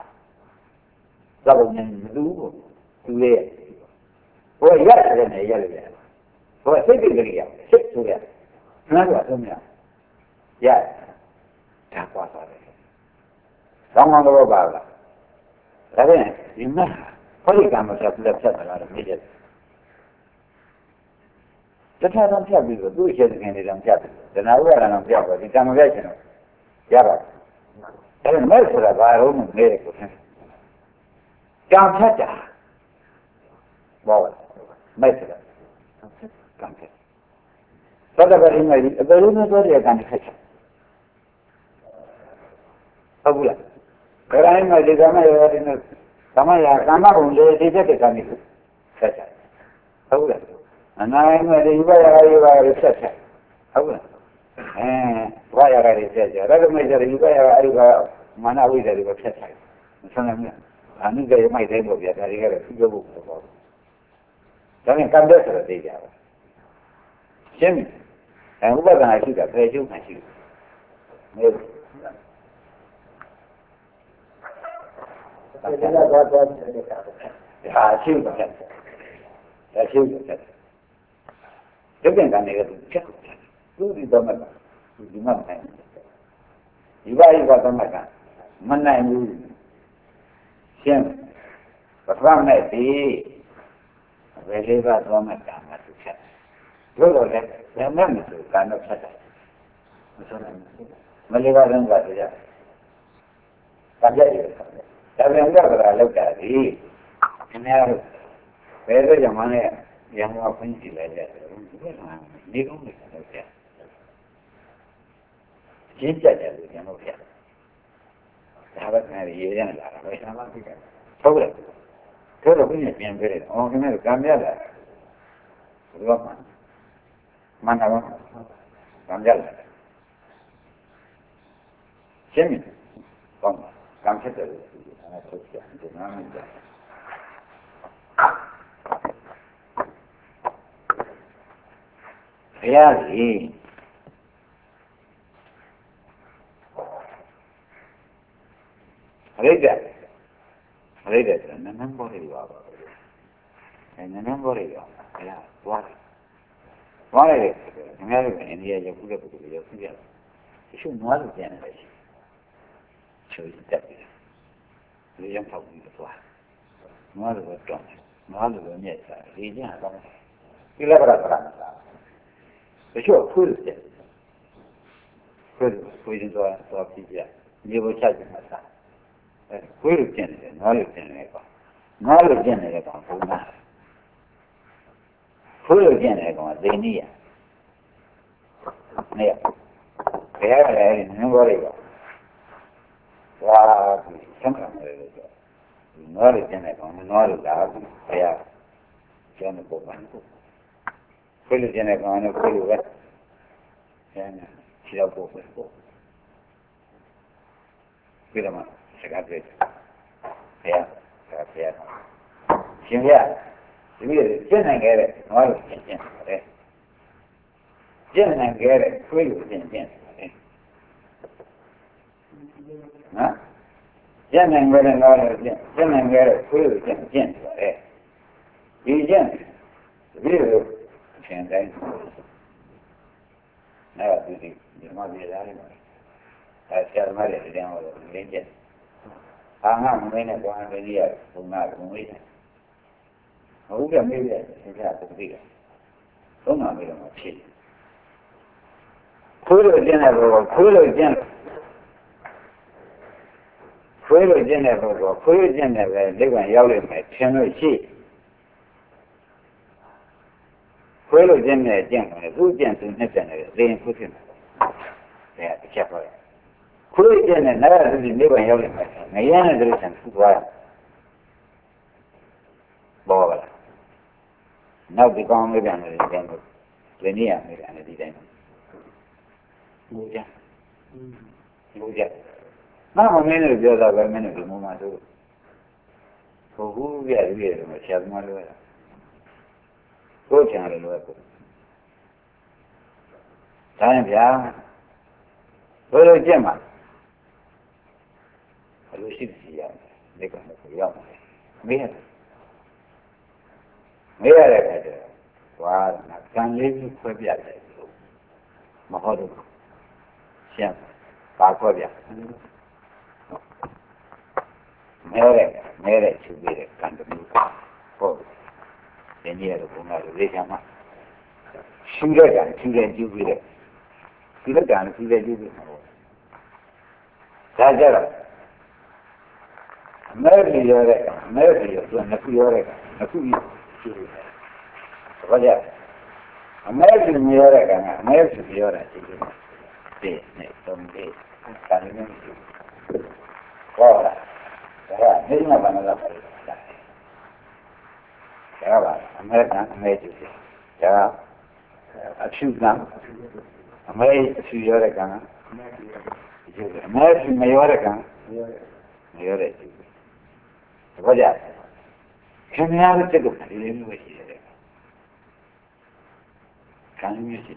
[SPEAKER 2] တော့နေမတူဘူးသူလေဟိုရတယ်နဲ့ရတယ်ဟိုစိတ်ကြိတ်ရစိတ်ဆိုရနားတော့ဆုံးရရဒါကွာသွားတယ်ကောင်းကောင်းတော့ပါလားဒါဖြင့်ဒီမှာဟောဒီကံမဆက်လက်ဆက်လာတော့မြည်တယ်တခြားတော့ဖြတ်ပြီးတော့သူ့ရဲ့သခင်တွေတောင်ဖြတ်တယ်ဒနာဥပါဒနာဖြတ်ပါဒီကံမပြတ်ချင်တော့ရပါအဲ့ဒါမဲ့ဆိုတာဘာလို့မလဲကိုဆင်းကံဖြတ်တာဘောမဲ့ဆိုတာကံဖြတ်သတ္တပရိမေဒီအပေလုံးနဲ့တော့တဲ့ကံဖြတ်ချက်ဟုတ်ဘူးလားဘယ်တိုင်းမှာဒီကံမဲ့ရတယ်နဲ့သမယကာမဘုံလေးဒီချက်တဲ့ကံဖြတ်ချက်ဟုတ်ဘူးလားအနာယမဲ့ဒီဘယရာယဘာရဆက်ချက်ဟုတ်လားအဲဘာရရာရဆက်ချက်ရကမဲ့ကြဒီဘယရာအဲ့ဒါမာနဝိဇ္ဇာတွေဖြတ်ချက်မဆန်းနိုင်ဘူးအနုကေမိုက်တဲ့ပေါ့ဗျာဒါတွေကတော့သူ့ဖို့ပေါ့ဒါနဲ့ကံတဲ့ဆိုတော့သိကြပါရှင်းအဲဥပဒနာရှိတာဖယ်ကျုံမှရှိတယ်မေးဒါကတော့တော့တော့ဒါရှိပါတယ်ဒါရှိပါတယ်ဒီကံကနေကချက်သူဒီတော့မှဒီမှာနိုင်ဒီဘာဤကတော့မှမနိုင်ဘူးရှင်းပထမနဲ့ဒီဘယ်လေးပါသွားမှကံမှာသူချက်တို့တော့လည်းဘယ်မှမဆိုကံတော့ချက်တယ်မဆိုနိုင်ဘူးမလေးပါတော့ကတည်းကကံကြည့်ရတယ်ဒါပြန်ကြတာလောက်တာဒီခင်ဗျားတို့ဘယ်လိုကြောင့်မလဲရံမှာဖွင့်ကြည့်လိုက်ကြတယ်ဒီကုန်းလေးတော့ပြရှင်းကြတယ်လို့ကျွန်တော်ပြဒါပဲနဲ့ရေးရလာတာပဲဆာမသိတယ်ဟုတ်တယ်တို့တော့ဘယ်နဲ့ပြန်ပြတယ်အော်ခင်ဗျားကံပြလာဘယ်တော့မှမနာဘူးကံပြလာရှင်းပြီကောင်းကံဖြစ်တယ်လို့အဲ့ဒါထုတ်ပြဒီနားမကြဘုရားကြီးရိတ်တယ်ရိတ်တယ်ဆိုနန်းနန်းပေါ်ရပါပါအဲနန်းနန်းပေါ်ရပါဘုရားသွားတယ်သွားတယ်ခင်ဗျားတို့အိန္ဒိယရောက်တဲ့ပုဂ္ဂိုလ်ရောက်ပြရတယ်တချို့နွားလူပြန်တယ်ချိုးတက်တယ်လေရောက်တော့ပြီးသွားနွားလူတော့နွားလူလည်းမြက်စားလေကျန်တော့ဒီလက်ပရပရမစားတချို့ခွေးတယ်ခွေးခွေးရင်တော့တော့ပြပြမြေပေါ်ချကြမှာစားအဲခွေးလူကျန်တယ်နွားလူကျန်တယ်ကောနွားလူကျန်တယ်ကောဘုံနာခွေးလူကျန်တယ်ကောသိနေရနေရဘယ်ရလဲနင်းပေါ်လေးကောဝါဆံကံတယ်လို့ပြောနွားလူကျန်တယ်ကောနွားလူလာဘယ်ရကျန်တဲ့ပုံမှန်ကိုခွေးလူကျန်တဲ့ကောင်ကခွေးလူပဲဆန်းနေခြေတော့ပို့ပဲပို့ပြီးတော့မှစကားပြေတယ်ဘယ်ရဘယ်ရရှင်ရဒီလိုကျင့်နိုင်ခဲ့တဲ့နွားလူကျင့်ကျင့်တယ်ကျင့်နိုင်ခဲ့တဲ့ခွေးလူကျင့်ကျင့်တယ်နော်ကျင့်နိုင်ခဲ့တဲ့နွားလူကျင့်ကျင့်နိုင်ခဲ့တဲ့ခွေးလူကျင့်ကျင့်တယ်ဒီကျင့်ဒီလိုသင်တိုင်းအဲ့ဒါဒီဒီမှာပြရတယ်အဲ့ဆရာမလေးတင်အောင်လို့လင်းကျက်အာငါမင်းနဲ့ကောင်းတယ်ကြီးရဘုံနာဘုံလေးဟုတ်ကဲ့မေးတယ်ဆရာပုံပြီးတယ်သုံးနာမေးတော့ဖြစ်ခွေးလို့ကျင်းတဲ့ဘောခွေးလို့ကျင်းခွေးလို့ကျင်းတဲ့ဘောခွေးလို့ကျင်းတဲ့ပဲလက်ကန်ရောက်လိမ့်မယ်ထင်လို့ရှိခွေးလို့ကျင်းတဲ့ကျင့်တယ်သူ့ကျင့်သူနဲ့ကျင့်တယ်သေရင်ခွေးဖြစ်တယ်ဒါတစ်ချက်ပါခွေးကျင့်တဲ့နားရသူဒီလက်ကန်ရောက်လိမ့်မယ်ငရမ်းတဲ့ဒုစံသူ့သွားရဘောပါလားနောက်ဒီကောင်းလေးပြန်တယ်ကျန်လို့ဒီနေ့ရမယ်အဲ့ဒီတိုင်းဘူးကြဘူးကြနားမမင်းတို့ပြောတာပဲမင်းတို့ဒီမမှာတို့ who we are here, my child, my lawyer. Go channel work. Time, yeah. Well, Gemma. I wish it's young. They can have young. Me. Me, I had a wow, I can't live for the other. Mahodu. Siam. Pacodia. Mere, mere, to be a kind of new car. The near the Bunga, the Jama. Sugar gun, sugar jubilee. Sugar gun, sugar jubilee. Sajara. Merely Yoreka, merely Yoreka, Naku Yoreka. American Yoreka, American Yoreka. Day, next some day. Ora. Yeah, this is not another place. Yeah, American, American. Yeah, a few now. American Yoreka. American Yoreka. Yoreka. What is that? Can you have a ticket? Can you see?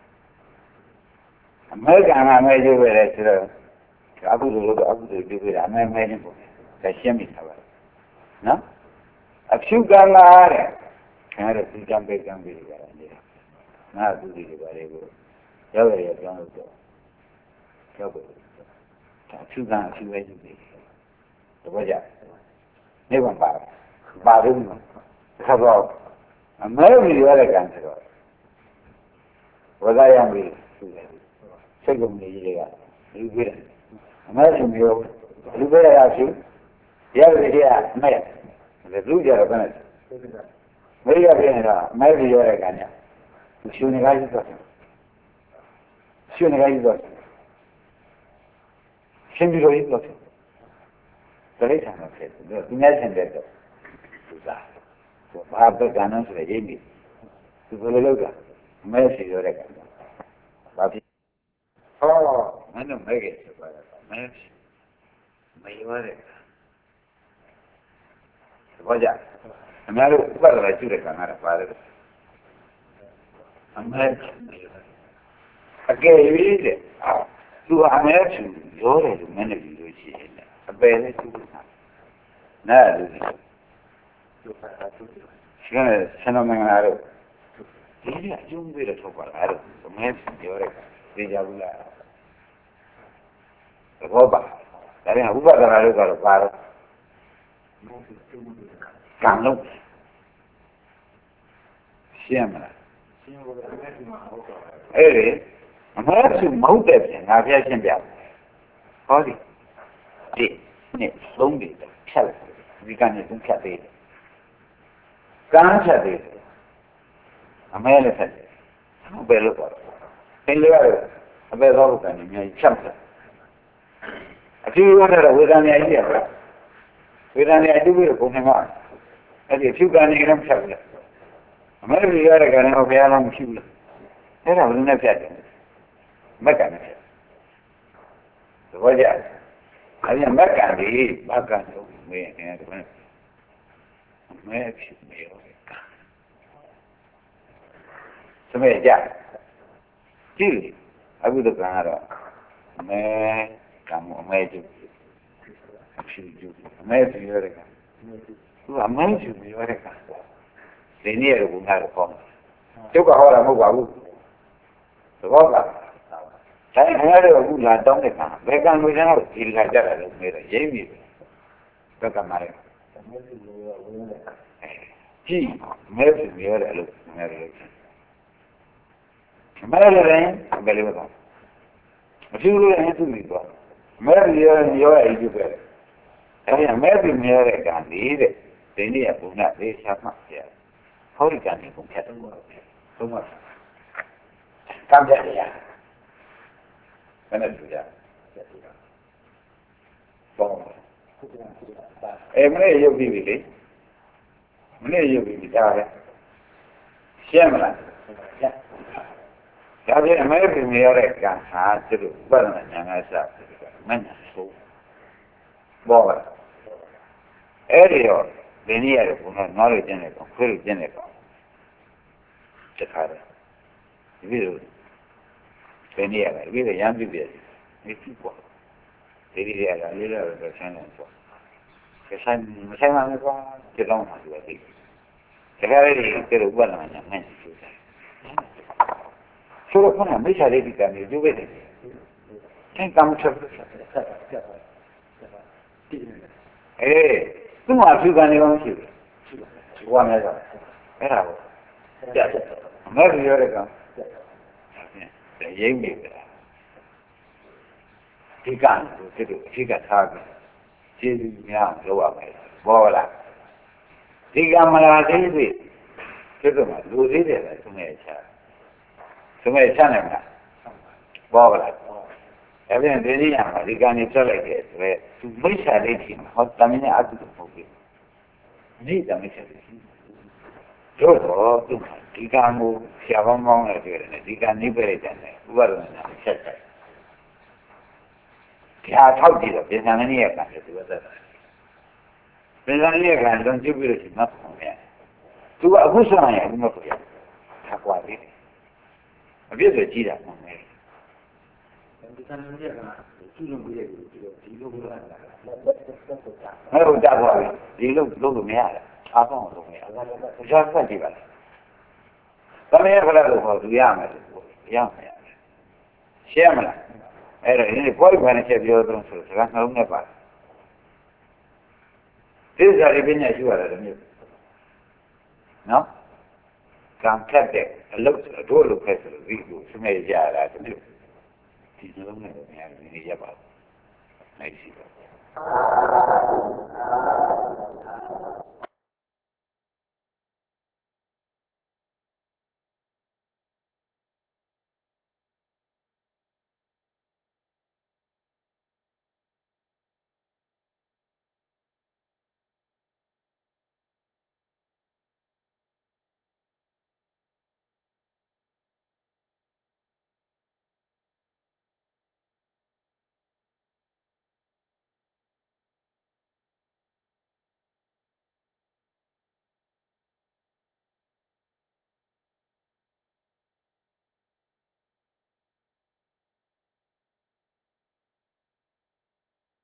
[SPEAKER 2] American, I made you with it. Abu look up to do it. I made him. Kashimi, no? A few gala. Can I see jump back and be there? Not do it very good. Never yet gone to go. A few gala, a few ways to be. The budget. Never mind. Barum. Hello. American Yoreka. What I am with. Second, you will. American Yoreka. You will ask you. The other day, May. The blue Japanese. Very good. Maybe Yoreka. Shooting guys. Shooting guys. Shooting guys. Very good. The imagine that. So, I have the gunners with Jamie. To the Loga. Mercy Yoreka. Oh, I don't make it. Mercy. My Yoreka. What is that? I'm not a father. I should have not a father. I'm not. Again, you read it. To American, you're a man of you. A bear to the sun. No, she's going to send them an arrow. Really, I don't be a top arrow. The man, you're a Javula. The Boba. That is a Uba that I got a parrot. Can't look. Siamra. Hey, I'm going to mount everything. I've had him down. Howdy. Did, Nick, slowly, tell it. We can't even cut it. Can't cut it. I'm a elephant. I'm a better. In the other, a better organ in your chapter. I do you want to without any idea. Without any idea, we'll put him on. And if you can't even chapter. Maybe you are a gun of Yalam Shula. Then I will never get it. Mechanic. So what is that? I am mechanic, mechanic. Me and me. Me. So me, yeah. Still, I would have gone around. Me, come on, me too. Me too, you're a gun. You are me too, you're a gun. They near will not come. Took a whole of the water. I had a good land on the car. They can't wait out. He'll have that. Made a Jamie. Look at my. Gee, Mary, you're a look. Mary. Mary, I believe it. A few little hands to me. Mary, you're a educator. I am Mary, you're a gun. They need a book. They shall not care. How can you get so much? Come here. When I do that. Every you be with it. Many you be with that. Shamla. Have you American Yoreka hard to do? But I said, man, so. Boy. Area. Venia con knowledge in it, full general. Chakara. Viro. Venia, with a young baby. It's equal. They did a little of the channel. The sun, the sun, the long one to a big. The very good one and many. So upon a mission, they can do it. Can't come to eh, tu ma più che ne conosci? Buona cosa. Era ma io ero che gli mi ti canto, ti ti canto. Ti mi ha trovato. Buona. Ti chiamala di qui. Che come lo dite tu mi c'ha. Tu mi c'ha nemmeno. Buona. E bene, vediamo, di cani sole che su voi sarete, ho tamine a tutto poco. Lì da me siete. Io tu, di camo, siamo a dire, di cani per i tenne, guarda, c'è c'è. Che ha tolti da pensare niente, anche tu guarda. Pensare niente, non ci più si ma come. Tu a questo non è, come puoi? A qua, vedi. Ma io ti gira, non è. Ma lo da poi, di lo lo mi ha, a poco lo mi ha. Già sta di va. Ma me quella lo fa, chiama, chiama. Chiama. Era e poi quando c'è di altro non so, non non ne parla. Se sa ripegna giù alla mia. No? Can cadde, allora dove lo preso, dico, se mi già la ti non è mi già va. Mai si